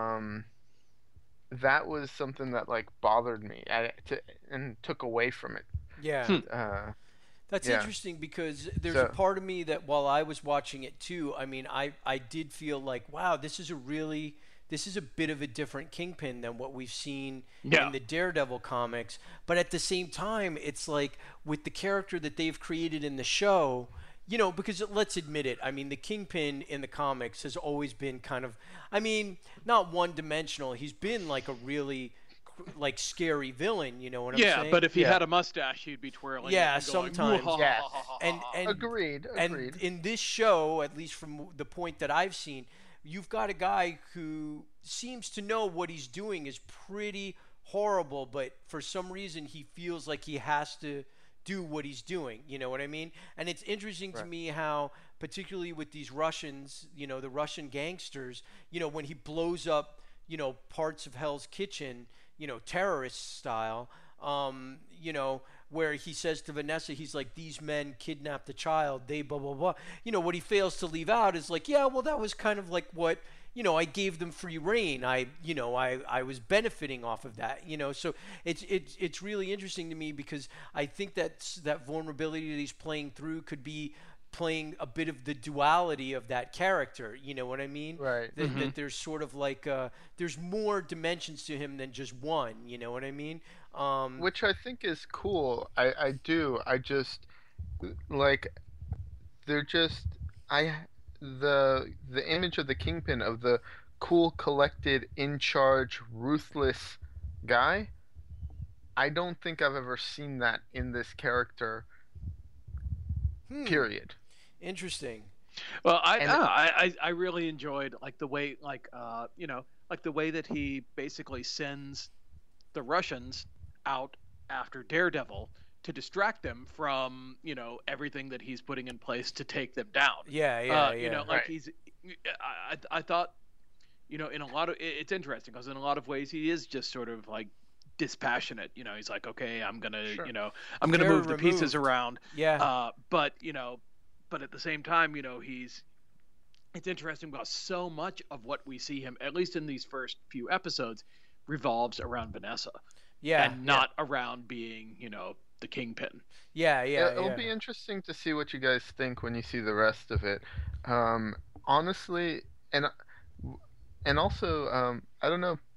that was something that like bothered me and took away from it. Yeah. Hmm. That's Yeah. interesting because there's a So part of me that while I was watching it too, I mean, I did feel like, wow, this is a bit of a different Kingpin than what we've seen Yeah. in the Daredevil comics. But at the same time, it's like with the character that they've created in the show, you know, because let's admit it, I mean, the Kingpin in the comics has always been kind of, I mean, not one dimensional. He's been like a really like scary villain, you know what I'm Yeah, saying? but if he Yeah. had a mustache, he'd be twirling. Yeah, it and going, sometimes. Yes. and agreed. and in this show, at least from the point that I've seen, you've got a guy who seems to know what he's doing is pretty horrible, but for some reason he feels like he has to do what he's doing. You know what I mean? And it's interesting to Right. me how, particularly with these Russians, you know, the Russian gangsters, you know, when he blows up, you know, parts of Hell's Kitchen, you know, terrorist style, you know, where he says to Vanessa, he's like, these men kidnapped the child, they blah, blah, blah. You know, what he fails to leave out is like, yeah, well, that was kind of like what, you know, I gave them free reign. I was benefiting off of that, you know. So it's really interesting to me because I think that vulnerability that he's playing through could be playing a bit of the duality of that character. You know what I mean? Right. That there's sort of like there's more dimensions to him than just one. You know what I mean? Which I think is cool. I do. I just like they're just I the image of the kingpin of the cool, collected, in charge, ruthless guy. I don't think I've ever seen that in this character. Period. Interesting. Well, And- I really enjoyed like the way you know, like the way that he basically sends the Russians out after Daredevil to distract them from, you know, everything that he's putting in place to take them down. Yeah, You know, like Right. he's I thought, you know, in a lot of it's interesting because in a lot of ways he is just sort of like dispassionate. You know, he's like, okay, I'm gonna, Sure. you know, I'm gonna Very move the pieces removed. around. Yeah. But you know, but at the same time, you know, it's interesting because so much of what we see him, at least in these first few episodes, revolves around Vanessa Yeah. and not around being, you know, the kingpin. Yeah. Yeah. It'll yeah. be interesting to see what you guys think when you see the rest of it. Honestly, and also, I don't know,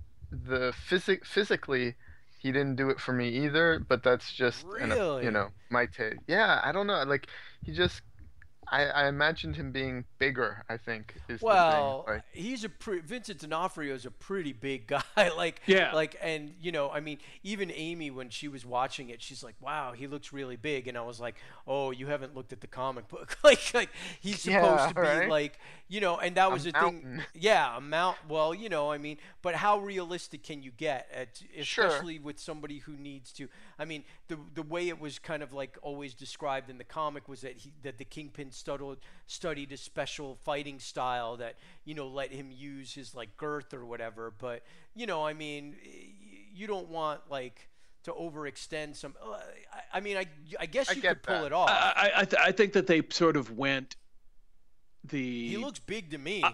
physically, he didn't do it for me either. But that's just Really? my take. Yeah, I don't know. Like he just I imagined him being bigger. I think is the thing. Well, Like, he's Vincent D'Onofrio is a pretty big guy. Yeah. And I mean, even Amy, when she was watching it, she's like, "Wow, he looks really big," and I was like, "Oh, you haven't looked at the comic book. like he's supposed to be right? like, and that was the thing. mountain. Yeah, a mount. Well, I mean, but how realistic can you get, Sure. especially with somebody who needs to? I mean, the way it was kind of like always described in the comic was that the Kingpin studied a special fighting style that let him use his like girth or whatever. But I mean, you don't want like to overextend some. I mean, I guess I you get could pull that. it off. I think that they sort of went the. He looks big to me.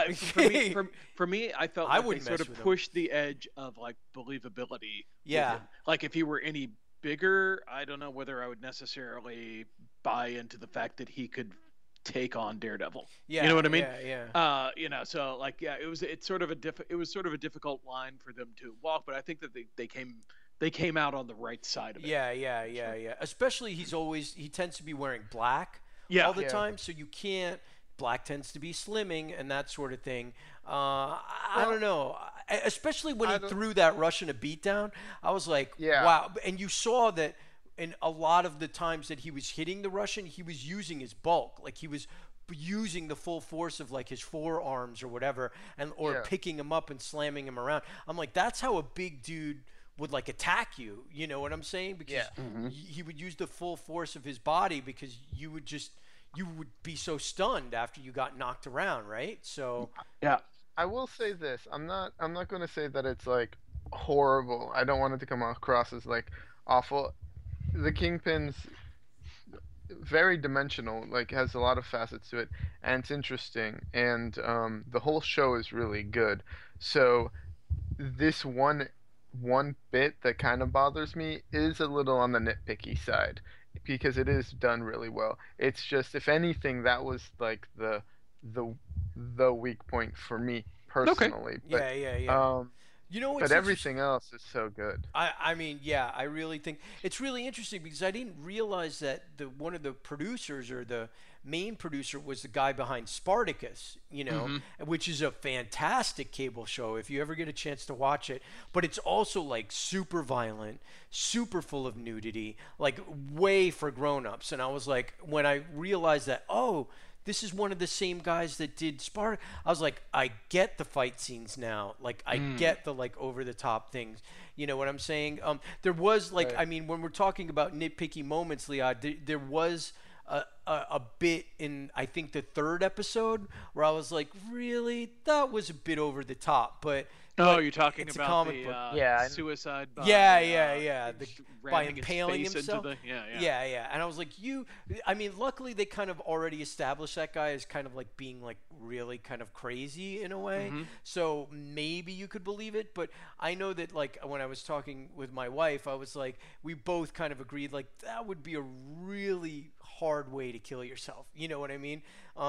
For me, I felt I like they wouldn't sort mess of with him. pushed the edge of like believability. with Yeah. him. Like if he were any bigger, I don't know whether I would necessarily buy into the fact that he could take on Daredevil. Yeah, You know what I mean? Yeah. So like it was sort of a difficult line for them to walk, but I think that they came out on the right side of it. Yeah. Especially he tends to be wearing black Yeah. all the Yeah. time, so you can't. Black tends to be slimming and that sort of thing. I don't know. Especially when I he don't- threw that Russian a beatdown, I was like, Yeah. wow. And you saw that in a lot of the times that he was hitting the Russian, he was using his bulk, like he was using the full force of like his forearms or whatever, or Yeah. picking him up and slamming him around. I'm like, that's how a big dude would like attack you. You know what I'm saying? Because Yeah. he would use the full force of his body because you would be so stunned after you got knocked around, right? So Yeah. I will say this. I'm not going to say that it's like horrible. I don't want it to come across as like awful. The Kingpin's very dimensional, like has a lot of facets to it, and it's interesting. And the whole show is really good. So this one bit that kind of bothers me is a little on the nitpicky side because it is done really well. It's just, if anything, that was like the weak point for me personally. But, yeah. You know what's but everything else is so good. I mean, yeah, I really think it's really interesting because I didn't realize that one of the producers or the main producer was the guy behind Spartacus, which is a fantastic cable show if you ever get a chance to watch it. But it's also like super violent, super full of nudity, like way for grown-ups. And I was like, when I realized that, oh, this is one of the same guys that did Sparta. I was like, I get the fight scenes now. Like, I get the like over the top things. You know what I'm saying? There was like, Right. I mean, when we're talking about nitpicky moments, Leon, there was a bit in I think the third episode where I was like, really, that was a bit over the top. But You're talking it's a about comic the book. Yeah, suicide by Yeah. By ramming his impaling face himself. into the, Yeah. And I was like, I mean, luckily they kind of already established that guy as kind of like being like really kind of crazy in a way. So maybe you could believe it. But I know that like when I was talking with my wife, I was like, we both kind of agreed like that would be a really hard way to kill yourself. You know what I mean?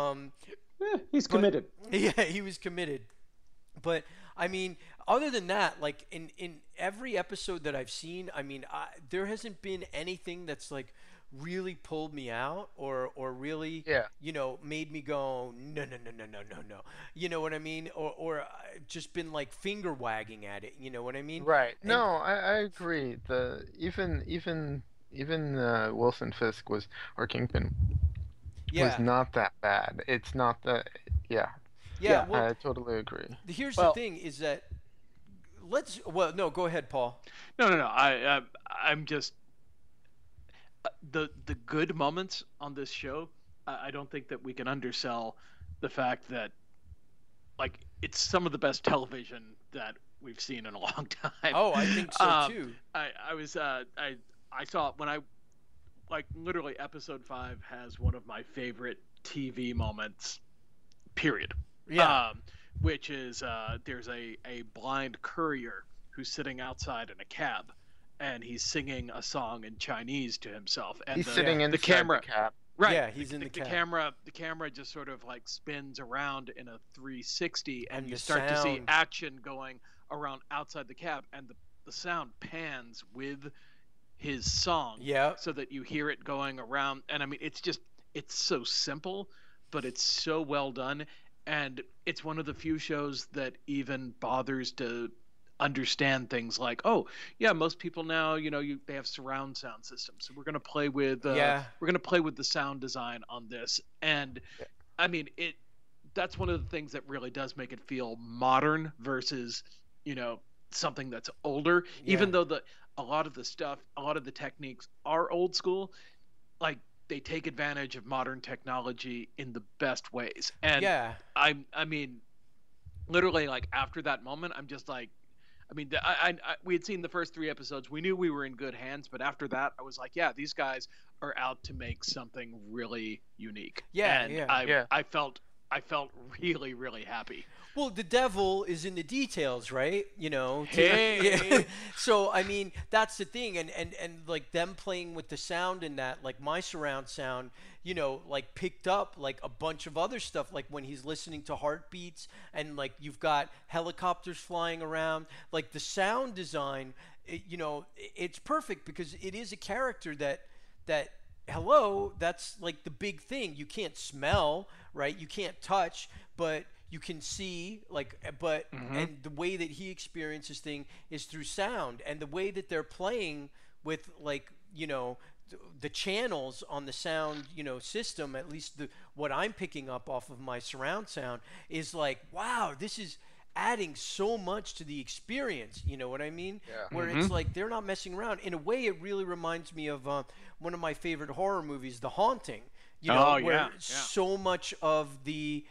He's committed. Yeah, he was committed. But I mean, other than that, like in every episode that I've seen, I mean, there hasn't been anything that's like really pulled me out or really, Yeah. made me go no. You know what I mean? Or just been like finger wagging at it. You know what I mean? Right. And- No, I agree. Even Wilson Fisk or Kingpin Yeah. was not that bad. It's not that. Yeah. Yeah. Well, I totally agree. here's Well- the thing: is that no, go ahead, Paul. No. I'm just the good moments on this show. I don't think that we can undersell the fact that like it's some of the best television that we've seen in a long time. Oh, I think so too. I saw it when I like literally episode 5 has one of my favorite TV moments. Period. Yeah. Which is there's a blind courier who's sitting outside in a cab, and he's singing a song in Chinese to himself. And He's sitting the inside camera, the cab. right? Yeah, he's in the cab. The camera just sort of like spins around in a 360, and And you the start to see sound. action going around outside the cab, and the sound pans with his song, Yeah. so that you hear it going around. And I mean, it's it's so simple, but it's so well done, and it's one of the few shows that even bothers to understand things like, oh yeah, most people now, they have surround sound systems, so we're going to play with Yeah. we're going to play with the sound design on this. And I mean, that's one of the things that really does make it feel modern versus, something that's older. Yeah. Even though a lot of the techniques are old school, like they take advantage of modern technology in the best ways. And Yeah. I mean, literally, like after that moment, I'm just like, I mean, we had seen the first 3 episodes. We knew we were in good hands, but after that, I was like, yeah, these guys are out to make something really unique. Yeah, and yeah. I felt really, really happy. Well, the devil is in the details, right? Hey. Yeah. So I mean, that's the thing, and like them playing with the sound in that, like my surround sound, like picked up like a bunch of other stuff, like when he's listening to heartbeats, and like you've got helicopters flying around, like the sound design, it's perfect because it is a character that hello, that's like the big thing. You can't smell, right? You can't touch, but you can see, and the way that he experiences thing is through sound, and the way that they're playing with the channels on the sound system, at least what I'm picking up off of my surround sound, is like, wow, this is adding so much to the experience. You know what I mean? Yeah. Where it's like they're not messing around. In a way, it really reminds me of one of my favorite horror movies, The Haunting. Where so much of the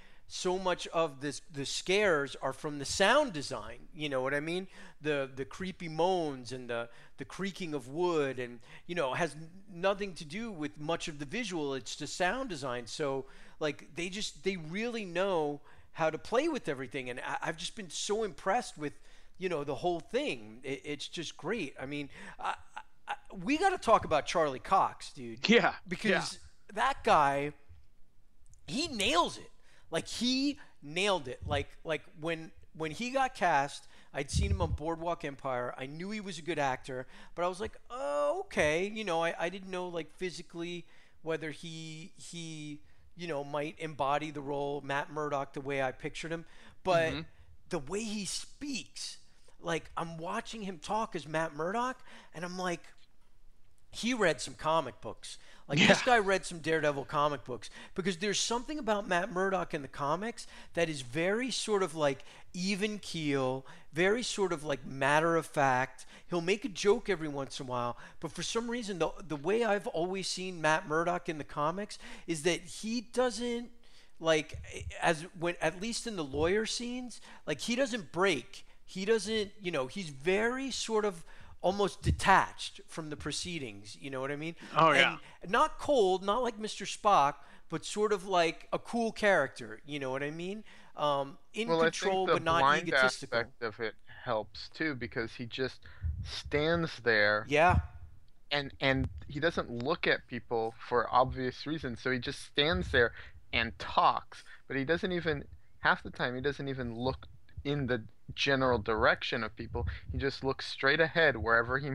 scares are from the sound design. You know what I mean? The creepy moans and the creaking of wood, and has nothing to do with much of the visual. It's just sound design. So like they really know how to play with everything, and I've just been so impressed with the whole thing. It's just great. I mean, we got to talk about Charlie Cox, dude. Yeah, because that guy, he nails it. Like he nailed it. Like when he got cast, I'd seen him on Boardwalk Empire. I knew he was a good actor, but I was like, oh, okay. I didn't know like physically whether he might embody the role, Matt Murdock, the way I pictured him. But the way he speaks, like I'm watching him talk as Matt Murdock, and I'm like, he read some comic books. Like this guy read some Daredevil comic books, because there's something about Matt Murdock in the comics that is very sort of like even keel, very sort of like matter of fact. He'll make a joke every once in a while, but for some reason the way I've always seen Matt Murdock in the comics is that he doesn't, like, at least in the lawyer scenes, like he doesn't break. He doesn't, he's very sort of almost detached from the proceedings, you know what I mean? Oh, yeah. And not cold, not like Mr. Spock, but sort of like a cool character, you know what I mean? Control, but not blind egotistical. aspect of it helps too, because he just stands there. Yeah. And he doesn't look at people for obvious reasons, so he just stands there and talks. But he doesn't even, half the time, he doesn't even look in the general direction of people. He just looks straight ahead wherever he,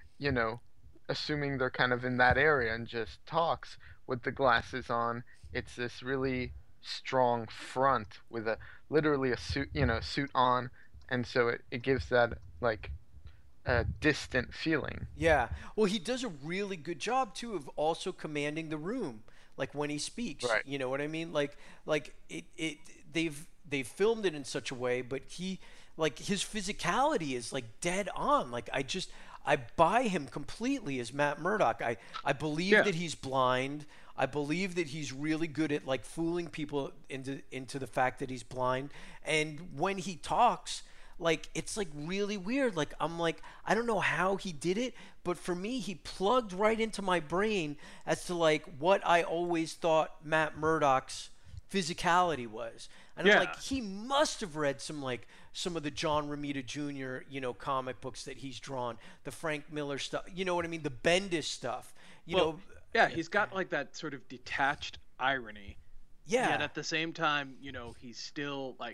assuming they're kind of in that area, and just talks with the glasses on. It's this really strong front with literally a suit, suit on, and so it gives that like a distant feeling. Yeah. Well, he does a really good job too of also commanding the room, like when he speaks. Right. You know what I mean? Like they've filmed it in such a way, but his physicality is like dead on. Like I buy him completely as Matt Murdock. I believe that he's blind. I believe that he's really good at like fooling people into the fact that he's blind. And when he talks, like it's like really weird. Like I'm like, I don't know how he did it, but for me he plugged right into my brain as to like what I always thought Matt Murdock's physicality was. And I'm like, he must have read some of the John Romita Jr. Comic books that he's drawn, the Frank Miller stuff, you know what I mean, the Bendis stuff, Yeah, he's got like that sort of detached irony. Yeah. Yet at the same time, he's still like,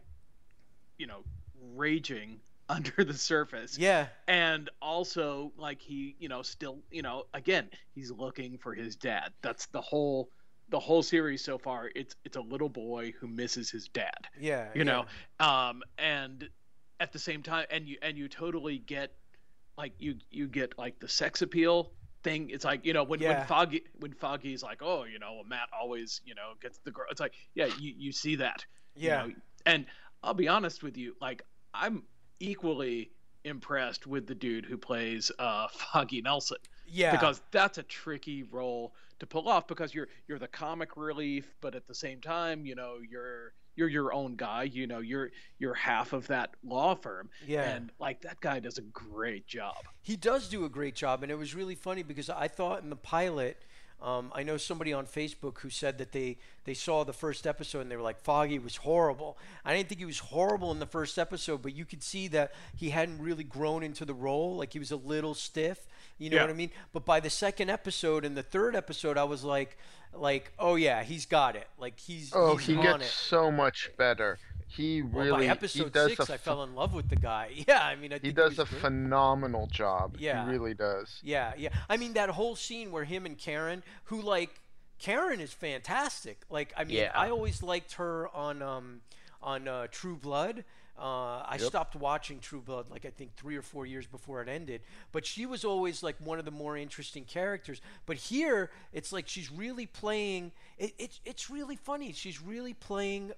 raging under the surface. Yeah. And also like he, still, again, he's looking for his dad. That's the whole the whole series so far, it's a little boy who misses his dad. Yeah. You know, and at the same time, and you totally get like you get like the sex appeal thing. It's like, when Yeah. Foggy's like, oh, Matt always, gets the girl. It's like, yeah, you see that. Yeah. And I'll be honest with you, like, I'm equally impressed with the dude who plays Foggy Nelson. Yeah. Because that's a tricky role to pull off, because you're the comic relief, but at the same time, you're your own guy. You're half of that law firm. Yeah. And like, that guy does a great job. He does do a great job, and it was really funny because I thought in the pilot, I know somebody on Facebook who said that they saw the first episode and they were like, Foggy was horrible. I didn't think he was horrible in the first episode, but you could see that he hadn't really grown into the role. Like, he was a little stiff. You know Yeah. what I mean? But by the second episode and the third episode, I was like, oh yeah, he's got it. Like, he's he on gets it. so much better. He Well, really by episode he does 6, a I fell in love with the guy. Yeah, I mean, I think he does was a great. phenomenal job. Yeah. He really does. Yeah, yeah. I mean, that whole scene where him and Karen, who, like, Karen is fantastic. Like, I mean, Yeah. I always liked her on True Blood. I Yep. stopped watching True Blood, like, I think 3 or 4 years before it ended. But she was always, like, one of the more interesting characters. But here, it's like she's really playing. It's really funny. She's really playing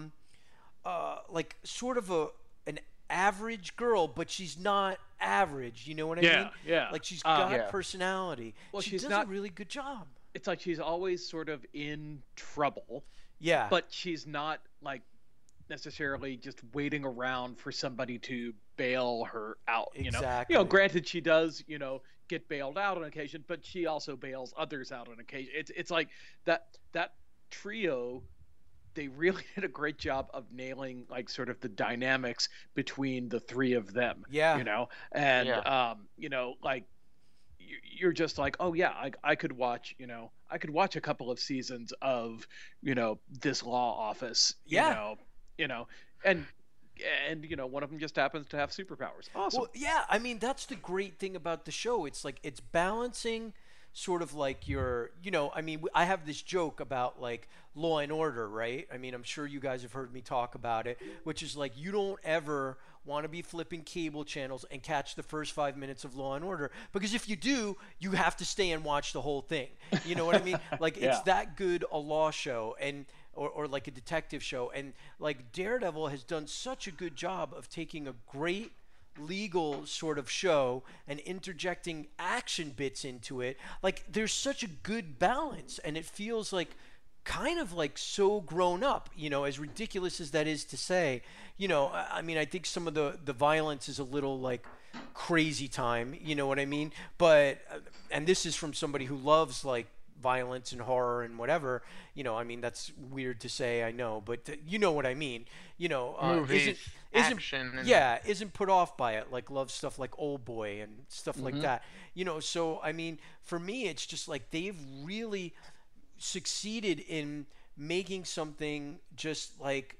like, sort of an average girl, but she's not average. You know what I Yeah, mean? yeah. Like, she's got Yeah. personality. Well, She she's does not- a really good job. It's like she's always sort of in trouble, Yeah. but she's not like necessarily just waiting around for somebody to bail her out. Exactly. Granted, she does, get bailed out on occasion, but she also bails others out on occasion. It's like that trio. They really did a great job of nailing, like, sort of the dynamics between the three of them. Yeah. And Yeah. like, you're just like, oh yeah, I could watch, I could watch a couple of seasons of, this law office. Yeah. And one of them just happens to have superpowers. Awesome. Well, yeah, I mean, that's the great thing about the show. It's like, it's balancing sort of like your, I mean, I have this joke about, like, Law and Order, right? I mean, I'm sure you guys have heard me talk about it, which is like, you don't ever want to be flipping cable channels and catch the first 5 minutes of Law and Order, because if you do, you have to stay and watch the whole thing. You know what I mean? Like, it's Yeah. that good a law show, and or like a detective show, and like Daredevil has done such a good job of taking a great legal sort of show and interjecting action bits into it. Like, there's such a good balance, and it feels like kind of like so grown up, as ridiculous as that is to say. I mean, I think some of the violence is a little, like, crazy time, you know what I mean? But and this is from somebody who loves, like, violence and horror and whatever. I mean, that's weird to say, I know, but you know what I mean. Movies, action, and- Isn't put off by it, like, loves stuff like Old Boy and stuff like that. So I mean, for me, it's just like they've really succeeded in making something just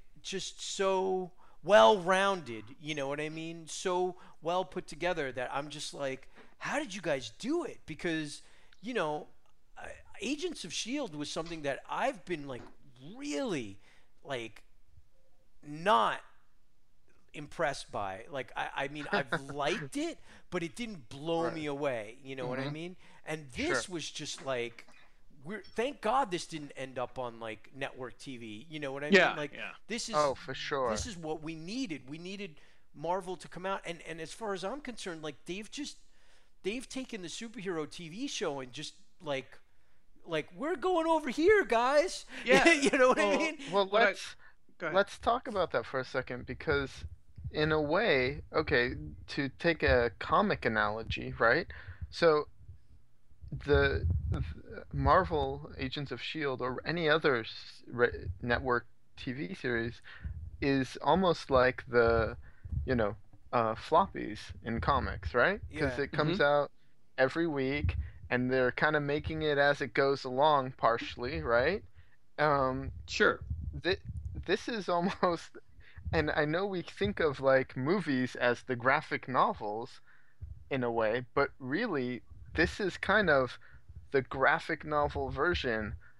so well-rounded, you know what I mean? So well put together that I'm just like, how did you guys do it? Because, Agents of S.H.I.E.L.D. was something that I've been, like, really, like, not impressed by. Like, I mean, I've liked it, but it didn't blow me away. You know what I mean? And this was just like, thank God this didn't end up on, like, network TV. You know what I mean? Like, this is for sure. This is what we needed. We needed Marvel to come out, and as far as I'm concerned, like, they've taken the superhero TV show and just like we're going over here, guys. Yeah. You know what I mean? Well, But I- let's Go ahead. let's talk about that for a second, because in a way, okay, to take a comic analogy, right? So the Marvel Agents of S.H.I.E.L.D. or any other network TV series is almost like the, floppies in comics, right? Because Yeah. it comes out every week, and they're kind of making it as it goes along, partially, right? Sure. This is almost, and I know we think of, like, movies as the graphic novels in a way, but really this is kind of the graphic novel version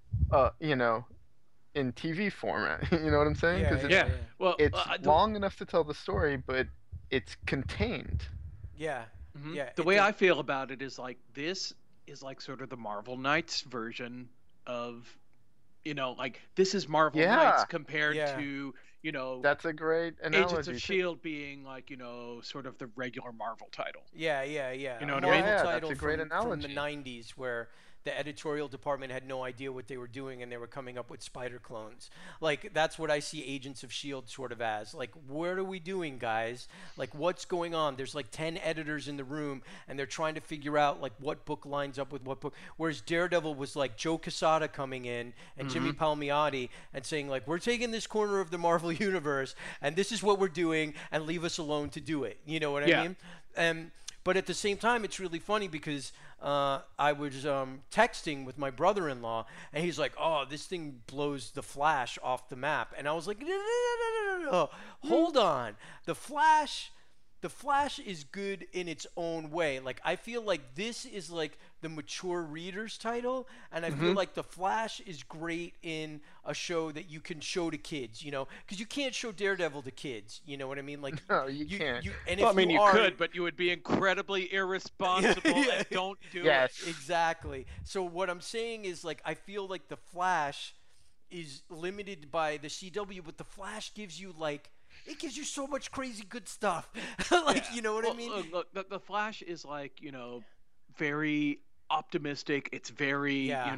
you know, in TV format. You know what I'm saying? Yeah, Because yeah, it's Yeah. yeah, Well, it's the, long enough to tell the story, but it's contained. yeah, yeah. the way I feel about it is like this is like sort of the Marvel Knights version of, like this is Marvel Knights Yeah, compared Yeah. to, that's a great Agents analogy. of too. Shield being like, sort of the regular Marvel title. Yeah, yeah, yeah. You know A what I mean? Marvel Yeah, title that's a great from the analogy. '90s where the editorial department had no idea what they were doing and they were coming up with spider clones. Like that's what I see Agents of Shield sort of as. Like, what are we doing, guys? Like, what's going on? There's like 10 editors in the room and they're trying to figure out like what book lines up with what book. Whereas Daredevil was like Joe Quesada coming in and Jimmy Palmiotti and saying like, we're taking this corner of the Marvel universe and this is what we're doing and leave us alone to do it. You know what I Yeah. mean? But at the same time, it's really funny because I was texting with my brother-in-law, and he's like, "Oh, this thing blows the Flash off the map," and I was like, "No, hold on, the Flash is good in its own way. Like I feel like this is like the mature reader's title, and I feel like the Flash is great in a show that you can show to kids, because you can't show Daredevil to kids. You know what I mean? Like No, you can't. And Well, if I mean, you are, could, but you would be incredibly irresponsible Yeah. and don't do Yes. it. Exactly. So what I'm saying is like I feel like the Flash is limited by the CW, but the Flash gives you like it gives you so much crazy good stuff. Like Yeah. you know what I Well, mean? Look, the Flash is like, very optimistic. It's very, Yeah.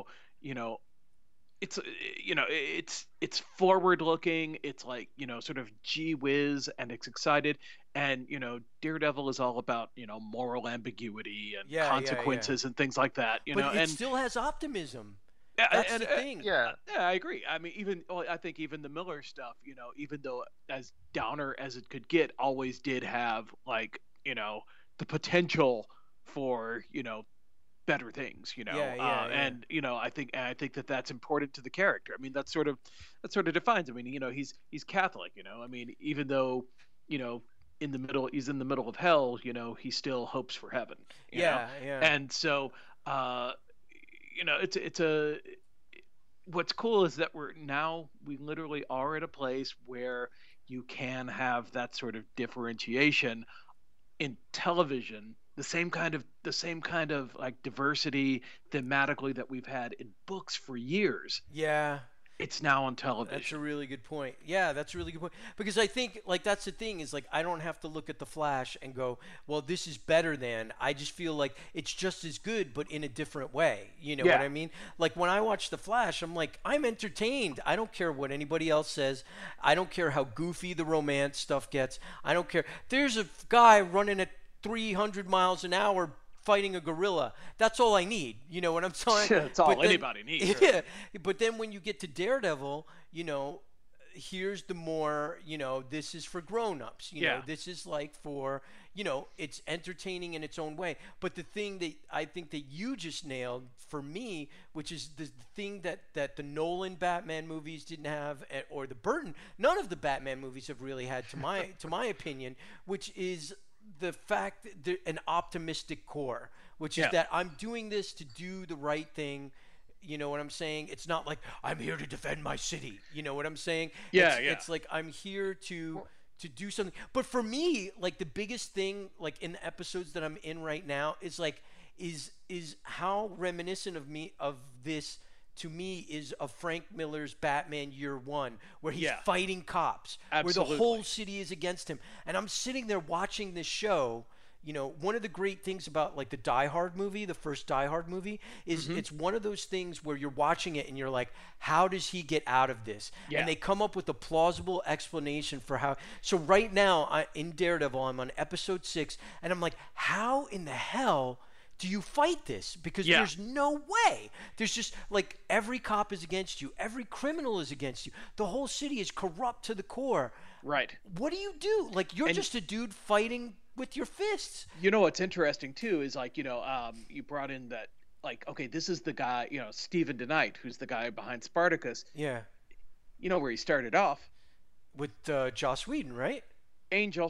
it's it's forward looking. It's like, sort of gee whiz, and it's excited. And Daredevil is all about, moral ambiguity and Yeah, yeah, yeah. consequences and things like that. But it and still has optimism. yeah, That's and, the thing. Yeah, yeah, I agree. I mean, I think even the Miller stuff, even though as downer as it could get, always did have like, the potential for, better things, Yeah, yeah. and I think that that's important to the character. I mean, that sort of defines. I mean, he's Catholic. I mean, even though, he's in the middle of hell. He still hopes for heaven. you know? Yeah, yeah. And so, it's a what's cool is that we literally are at a place where you can have that sort of differentiation in television, the same kind of like diversity thematically that we've had in books for years. Yeah. It's now on That's a television. really good point. Yeah, that's a really good point. Because I think like that's the thing is like I don't have to look at the Flash and go, well, this is better than. I just feel like it's just as good, but in a different way. You know what Yeah. I mean? Like when I watch the Flash, I'm like, I'm entertained. I don't care what anybody else says. I don't care how goofy the romance stuff gets. I don't care. There's a guy running at 300 miles an hour fighting a gorilla. That's all I need. You know what I'm saying? That's all But then- anybody needs. Yeah. But then when you get to Daredevil, here's the more, this is for grown-ups. Yeah. This is like for, it's entertaining in its own way. But the thing that I think that you just nailed for me, which is the thing that the Nolan Batman movies didn't have, or the Burton, none of the Batman movies have really had, to my opinion, which is the fact that an optimistic core, which is Yeah. that I'm doing this to do the right thing. You know what I'm saying? It's not like I'm here to defend my city. You know what I'm saying? Yeah, it's, yeah. It's like I'm here to do something. But for me, like the biggest thing, like in the episodes that I'm in right now, is like is how reminiscent of this to me is of Frank Miller's Batman Year One, where he's Yeah. fighting cops, where Absolutely. the whole city is against him. And I'm sitting there watching this show. One of the great things about like the Die Hard movie, the first Die Hard movie, is it's one of those things where you're watching it and you're like, how does he get out of this? Yeah. And they come up with a plausible explanation for how. So right now, in Daredevil, I'm on episode 6, and I'm like, how in the hell do you fight this? Because Yeah. there's no way. There's just like every cop is against you, every criminal is against you. The whole city is corrupt to the core. Right. What do you do? Like you're And- just a dude fighting with your fists. What's interesting too is like, you brought in that, like, okay, this is the guy, Stephen DeKnight, who's the guy behind Spartacus. Yeah, You know where he started off? with Joss Whedon, right? Angel.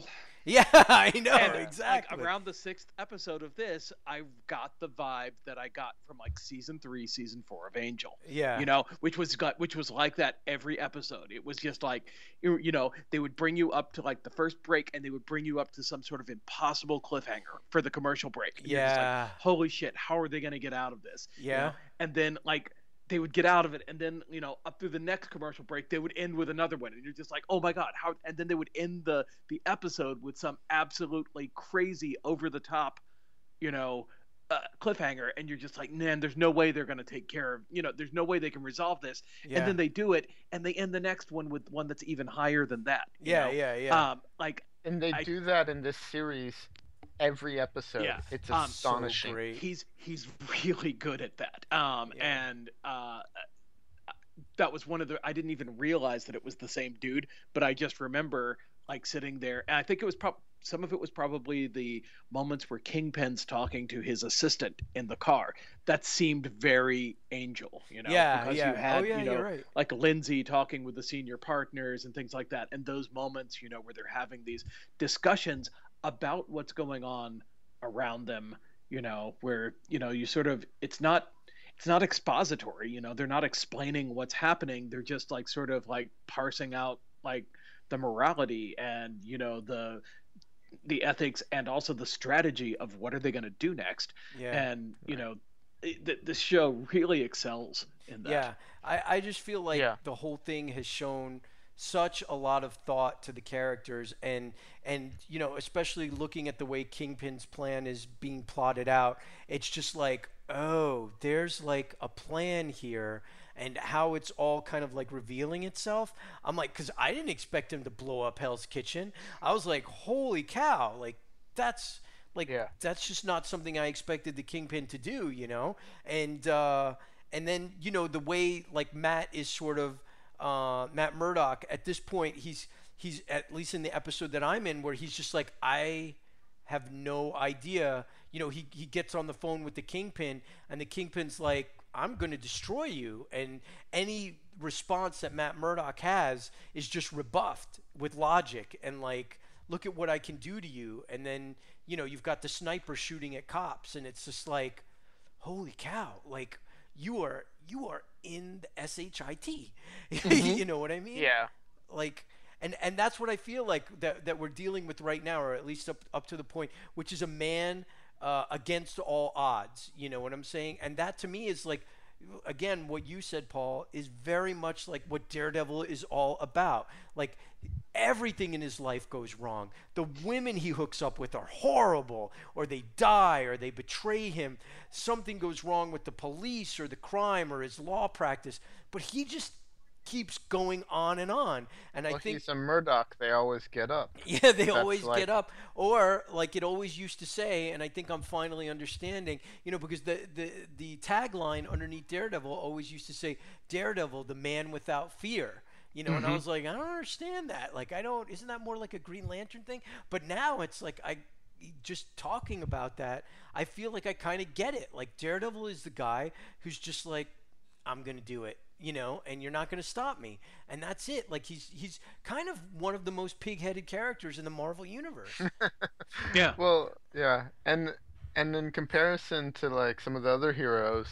Yeah, I know And exactly. like around the 6th episode of this, I got the vibe that I got from like season 3, season 4 of Angel. Yeah. You know, which was like that every episode. It was just like you know, they would bring you up to like the first break, and they would bring you up to some sort of impossible cliffhanger for the commercial break. And you're just like, Yeah. holy shit, how are they going to get out of this? You Yeah. know? And then like they would get out of it, and then you know, up through the next commercial break they would end with another one, and you're just like, oh my god, how? And then they would end the episode with some absolutely crazy over the top, you know, cliffhanger, and you're just like, man, there's no way they're going to take care of, you know, there's no way they can resolve this. Yeah. And then they do it, and they end the next one with one that's even higher than that. You Yeah, know? yeah. Like And they I- do that in this series every episode. Yeah. It's So astonishing. great. he's really good at that. And that was one of the, I didn't even realize that it was the same dude, but I just remember like sitting there, and I think it was some of it was probably the moments where Kingpin's talking to his assistant in the car. That seemed very Angel, you know, Yeah, because yeah. you had, Oh, yeah, you know, you're right. like Lindsay talking with the senior partners and things like that. And those moments, you know, where they're having these discussions about what's going on around them, you know, where, you know, you sort of, it's not expository, you know, they're not explaining what's happening. They're just like sort of like parsing out like the morality and, you know, the ethics and also the strategy of what are they going to do next. Yeah. And, you know, the show really excels in that. Yeah, I just feel like Yeah. the whole thing has shown such a lot of thought to the characters, and you know, especially looking at the way Kingpin's plan is being plotted out, it's just like, oh, there's like a plan here, and how it's all kind of like revealing itself. I'm like, because I didn't expect him to blow up Hell's Kitchen. I was like, holy cow, like that's. Like Yeah. that's just not something I expected the Kingpin to do, you know. And then you know the way like Matt is sort of Matt Murdock at this point. He's at least in the episode that I'm in where he's just like, I have no idea. You know, he gets on the phone with the Kingpin, and the Kingpin's like, I'm going to destroy you. And any response that Matt Murdock has is just rebuffed with logic and like, look at what I can do to you. And then, you know, you've got the sniper shooting at cops, and it's just like, holy cow, like you are in the SHIT. You know what I mean? Yeah. Like, and that's what I feel like that we're dealing with right now, or at least up to the point, which is a man against all odds. You know what I'm saying? And that to me is like, again, what you said, Paul, is very much like what Daredevil is all about. Like, everything in his life goes wrong. The women he hooks up with are horrible, or they die, or they betray him. Something goes wrong with the police or the crime or his law practice, but he just keeps going on and on. And Well, I think he's a Murdoch. They always get up. yeah, they That's always like- get up, or like it always used to say, and I think I'm finally understanding, you know, because the tagline underneath Daredevil always used to say, Daredevil, the man without fear. You know, and I was like, I don't understand that. Like, isn't that more like a Green Lantern thing? But now it's like, just talking about that, I feel like I kind of get it. Like, Daredevil is the guy who's just like, I'm going to do it, you know, and you're not going to stop me. And that's it. Like, he's kind of one of the most pig-headed characters in the Marvel universe. Yeah. Well, yeah, and in comparison to like some of the other heroes,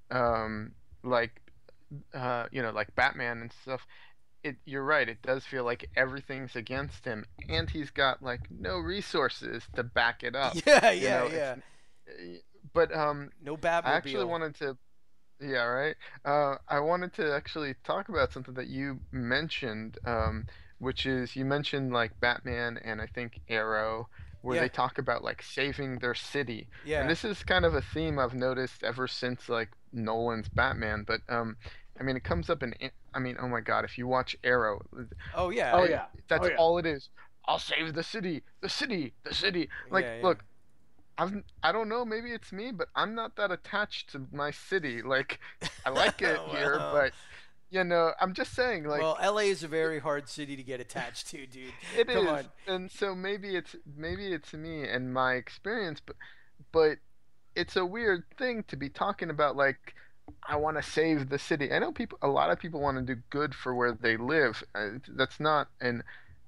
like you know, like Batman and stuff, you're right. It does feel like everything's against him, and he's got like no resources to back it up. Yeah, you yeah, know, yeah. But No I Batmobile. actually wanted to, yeah, right. I wanted to actually talk about something that you mentioned, which is you mentioned like Batman and I think Arrow, where Yeah. they talk about like saving their city. Yeah. And this is kind of a theme I've noticed ever since like Nolan's Batman. But I mean, it comes up in, I mean, oh my God, if you watch Arrow, Oh, yeah. Oh, yeah. that's Oh, yeah. all it is. I'll save the city, the city, the city. Like, Yeah, yeah. look, I don't know, maybe it's me, but I'm not that attached to my city. Like, I like it here, Well. but you know, I'm just saying, like, Well, LA is a very hard city to get attached to, dude. it Come is, on. and so maybe it's me and my experience, but it's a weird thing to be talking about. Like, I want to save the city. I know a lot of people want to do good for where they live. That's not, and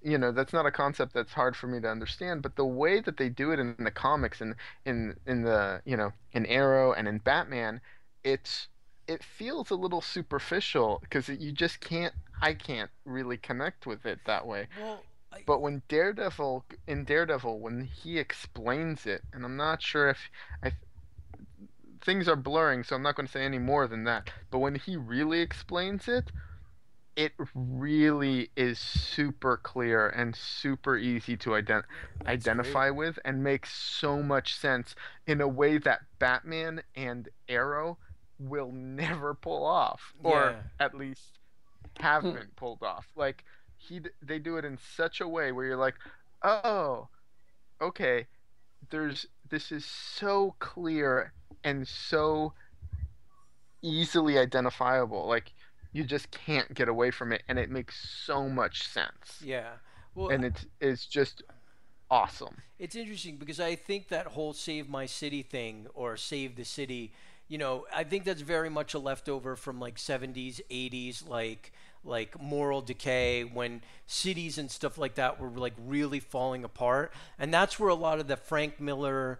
that's not a concept that's hard for me to understand, but the way that they do it in the comics and in the, in Arrow and in Batman, it's it feels a little superficial because you just can't I can't really connect with it that way. Well, But when Daredevil, when he explains it, and I'm not sure if I things are blurring, so I'm not going to say any more than that. But when he really explains it, it really is super clear and super easy to that's identify great. with and makes so much sense in a way that Batman and Arrow will never pull off, or Yeah. at least haven't pulled off. Like they do it in such a way where you're like, "Oh, okay, this is so clear and so easily identifiable. Like you just can't get away from it, and it makes so much sense. Yeah. Well, And it's just awesome. it's interesting because I think that whole "Save My City" thing or "Save the City," I think that's very much a leftover from like '70s, '80s, like moral decay when cities and stuff like that were like really falling apart, and that's where a lot of the Frank Miller,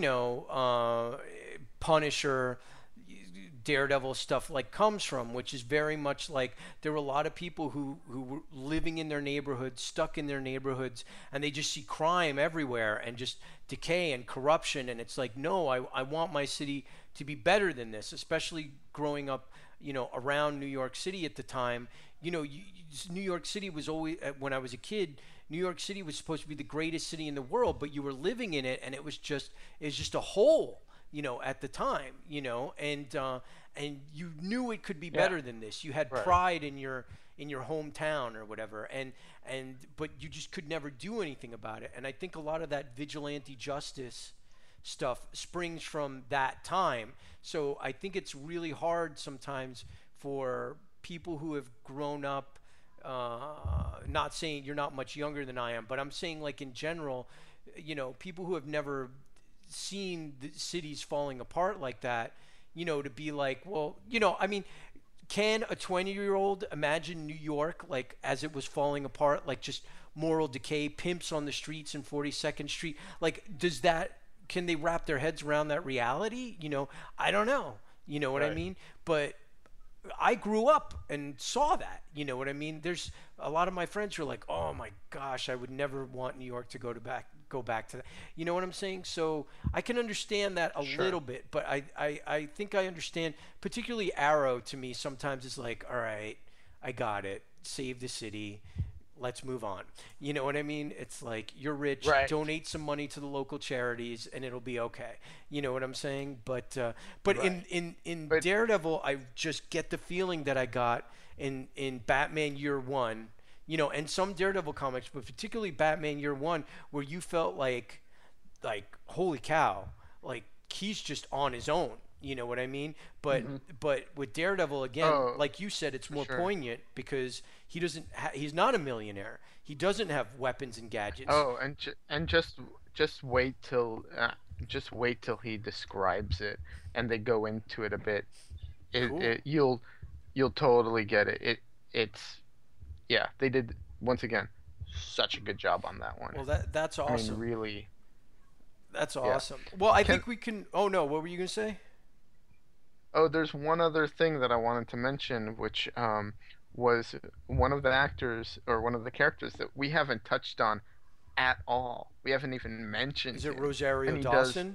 Punisher, Daredevil stuff like comes from, which is very much like there were a lot of people who were living in their neighborhoods, stuck in their neighborhoods, and they just see crime everywhere and just decay and corruption, and it's like, no, I want my city to be better than this, especially growing up, around New York City at the time. New York City was always, when I was a kid, New York City was supposed to be the greatest city in the world, but you were living in it, and it was just a hole, at the time, and you knew it could be Yeah. better than this. You had Right. pride in your hometown or whatever, and but you just could never do anything about it. And I think a lot of that vigilante justice stuff springs from that time. So I think it's really hard sometimes for people who have grown up. Not saying you're not much younger than I am, but I'm saying like in general, people who have never seen the cities falling apart like that, to be like, well, I mean, can a 20-year-old imagine New York like as it was falling apart, like just moral decay, pimps on the streets in 42nd Street? Like, can they wrap their heads around that reality? I don't know. You know what I Right. mean? But I grew up and saw that. You know what I mean? There's a lot of my friends who are like, "Oh my gosh, I would never want New York to go back to that." You know what I'm saying? So I can understand that a Sure. little bit, but I think I understand. Particularly Arrow to me sometimes is like, "All right, I got it. Save the city. Let's move on." You know what I mean? It's like, you're rich, Right. donate some money to the local charities, and it'll be okay. You know what I'm saying? But Right. in But Daredevil, I just get the feeling that I got in Batman Year One, and some Daredevil comics, but particularly Batman Year One, where you felt like holy cow, like he's just on his own. You know what I mean? But with Daredevil again, Oh, like you said, it's more sure. poignant because he's not a millionaire. He doesn't have weapons and gadgets. Oh, and just just wait till he describes it and they go into it a bit. Cool. You'll totally get it. It's yeah, they did once again such a good job on that one. Well, that's I mean, awesome. really. That's Yeah. awesome. Well, I Can- think we can. Oh no, what were you gonna say? Oh, there's one other thing that I wanted to mention, which was one of the actors or one of the characters that we haven't touched on at all. We haven't even mentioned Is it him. Rosario And he does- Dawson?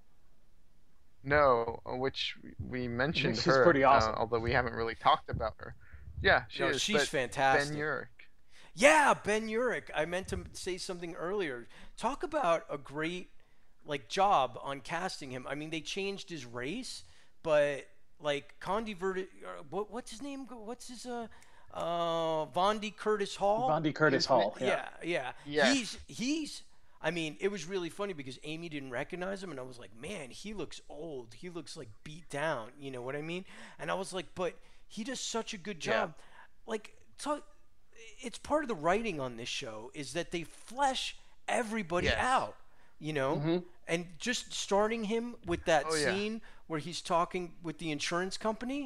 No, which we mentioned She's her, pretty awesome. although we haven't really talked about her. Yeah, she No, is. she's but fantastic. Ben Urich. Yeah, Ben Urich. I meant to say something earlier. Talk about a great job on casting him. I mean, they changed his race, but like Condi what's his name? What's his Vondi Curtis Hall? Vondi Curtis Hall. Yeah. Yeah. Yes. He's. I mean, it was really funny because Amy didn't recognize him, and I was like, man, he looks old. He looks like beat down. You know what I mean? And I was like, but he does such a good job. Like, it's part of the writing on this show is that they flesh everybody Yes. out. And just starting him with that Oh, yeah. scene where he's talking with the insurance company,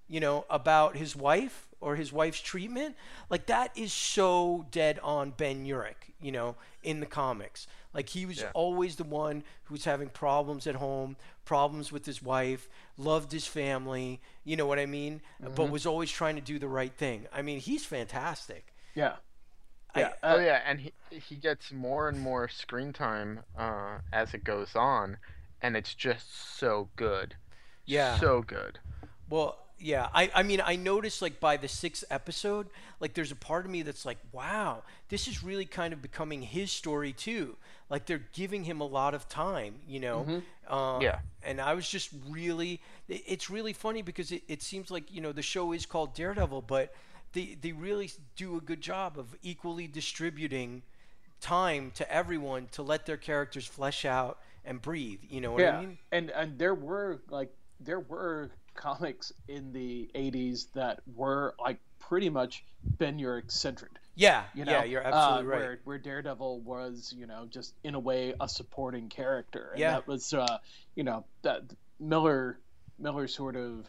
about his wife or his wife's treatment. Like, that is so dead on Ben Urich, in the comics. Like, he was always the one who was having problems at home, problems with his wife, loved his family, you know what I mean? But was always trying to do the right thing. I mean, he's fantastic. Yeah. And he gets more and more screen time as it goes on, and it's just so good. Yeah. So good. Well, yeah, I mean, I noticed, like, by the 6th episode, like, there's a part of me that's like, wow, this is really kind of becoming his story too. Like, they're giving him a lot of time, And I was just really, it's really funny because it seems like, the show is called Daredevil, but they really do a good job of equally distributing time to everyone to let their characters flesh out and breathe. You know what I mean? And there were comics in the 80s that were like pretty much Ben Urich centered. Yeah, you're absolutely right. Where Daredevil was, just in a way a supporting character. And that was, that Miller sort of,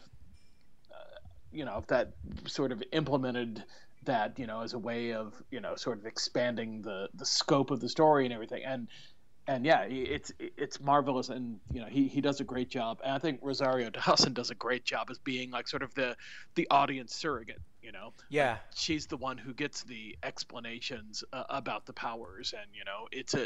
that sort of implemented that, as a way of, sort of expanding the scope of the story and everything. And yeah, it's marvelous, and he does a great job. And I think Rosario Dawson does a great job as being like sort of the audience surrogate. Yeah, like, she's the one who gets the explanations about the powers, and it's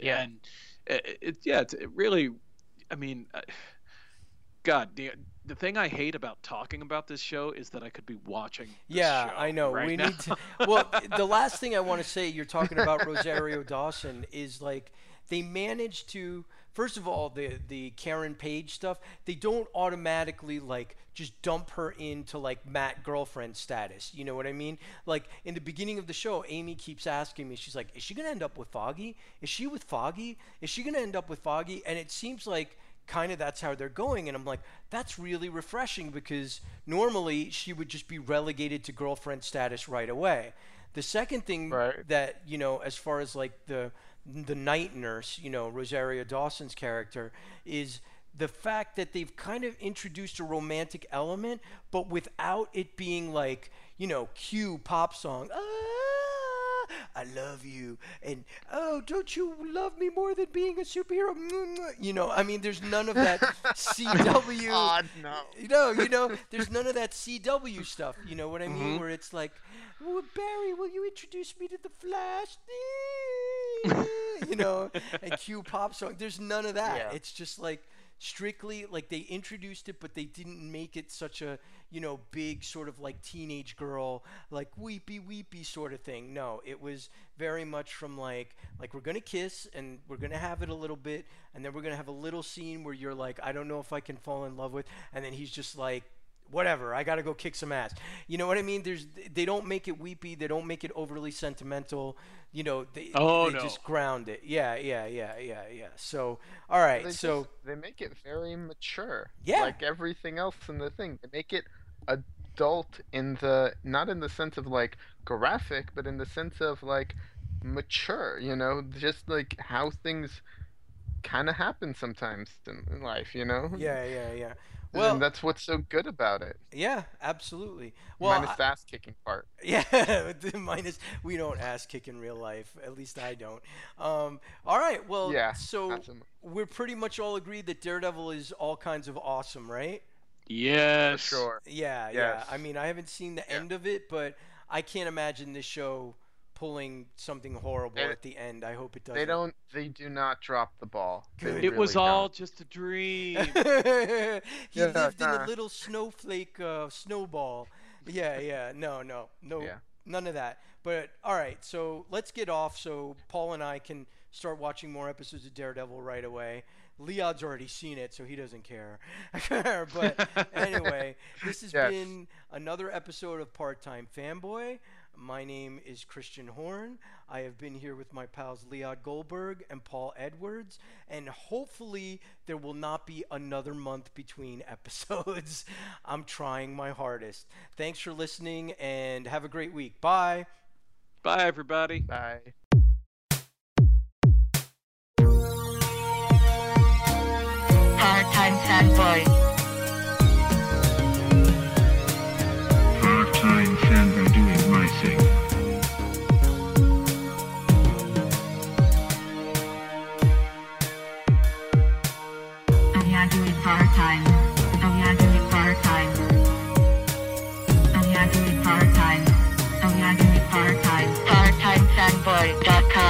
really, I mean, God, the thing I hate about talking about this show is that I could be watching this show I know. right we now. need to. Well, the last thing I want to say, you're talking about Rosario Dawson, is like, they managed to, first of all, the Karen Page stuff, they don't automatically like just dump her into like Matt girlfriend status. You know what I mean? Like, in the beginning of the show, Amy keeps asking me, she's like, is she going to end up with Foggy? Is she with Foggy? Is she going to end up with Foggy? And it seems like kind of that's how they're going. And I'm like, that's really refreshing, because normally she would just be relegated to girlfriend status right away. The second thing that, as far as like the night nurse, Rosario Dawson's character, is the fact that they've kind of introduced a romantic element, but without it being like, cue pop song, I love you, and oh, don't you love me more than being a superhero? I mean, there's none of that CW. Oh, no. There's none of that CW stuff. You know what I mean? Where it's like, well, Barry, will you introduce me to the Flash? And cue pop song. There's none of that. It's just like strictly like they introduced it, but they didn't make it such a big sort of like teenage girl, like weepy sort of thing. No, it was very much from like we're gonna kiss and we're gonna have it a little bit, and then we're gonna have a little scene where you're like, I don't know if I can fall in love with, and then he's just like, whatever, I gotta go kick some ass. You know what I mean? They don't make it weepy, they don't make it overly sentimental. They just ground it. Yeah. So, all right, they make it very mature. Yeah. Like everything else in the thing, they make it adult not in the sense of like graphic, but in the sense of like mature. Just like how things kind of happen sometimes in life. Yeah. Well, and that's what's so good about it. Yeah, absolutely. Well, minus the ass kicking part. Yeah, minus we don't ass kick in real life. At least I don't. All right. Well, so we're pretty much all agreed that Daredevil is all kinds of awesome, right? Yes. For sure. Yeah. I mean, I haven't seen the end of it, but I can't imagine this show pulling something horrible at the end. I hope it doesn't. They do not drop the ball. It was all just a dream. He lived in a little snowflake snowball. Yeah. No. None of that. But all right, so let's get off so Paul and I can start watching more episodes of Daredevil right away. Leod's already seen it, so he doesn't care. But anyway, this has been another episode of Part-Time Fanboy. My name is Christian Horn. I have been here with my pals Leod Goldberg and Paul Edwards, and hopefully there will not be another month between episodes. I'm trying my hardest. Thanks for listening, and have a great week. Bye. Bye, everybody. Bye. Part-Time Fanboy. fanboy.com.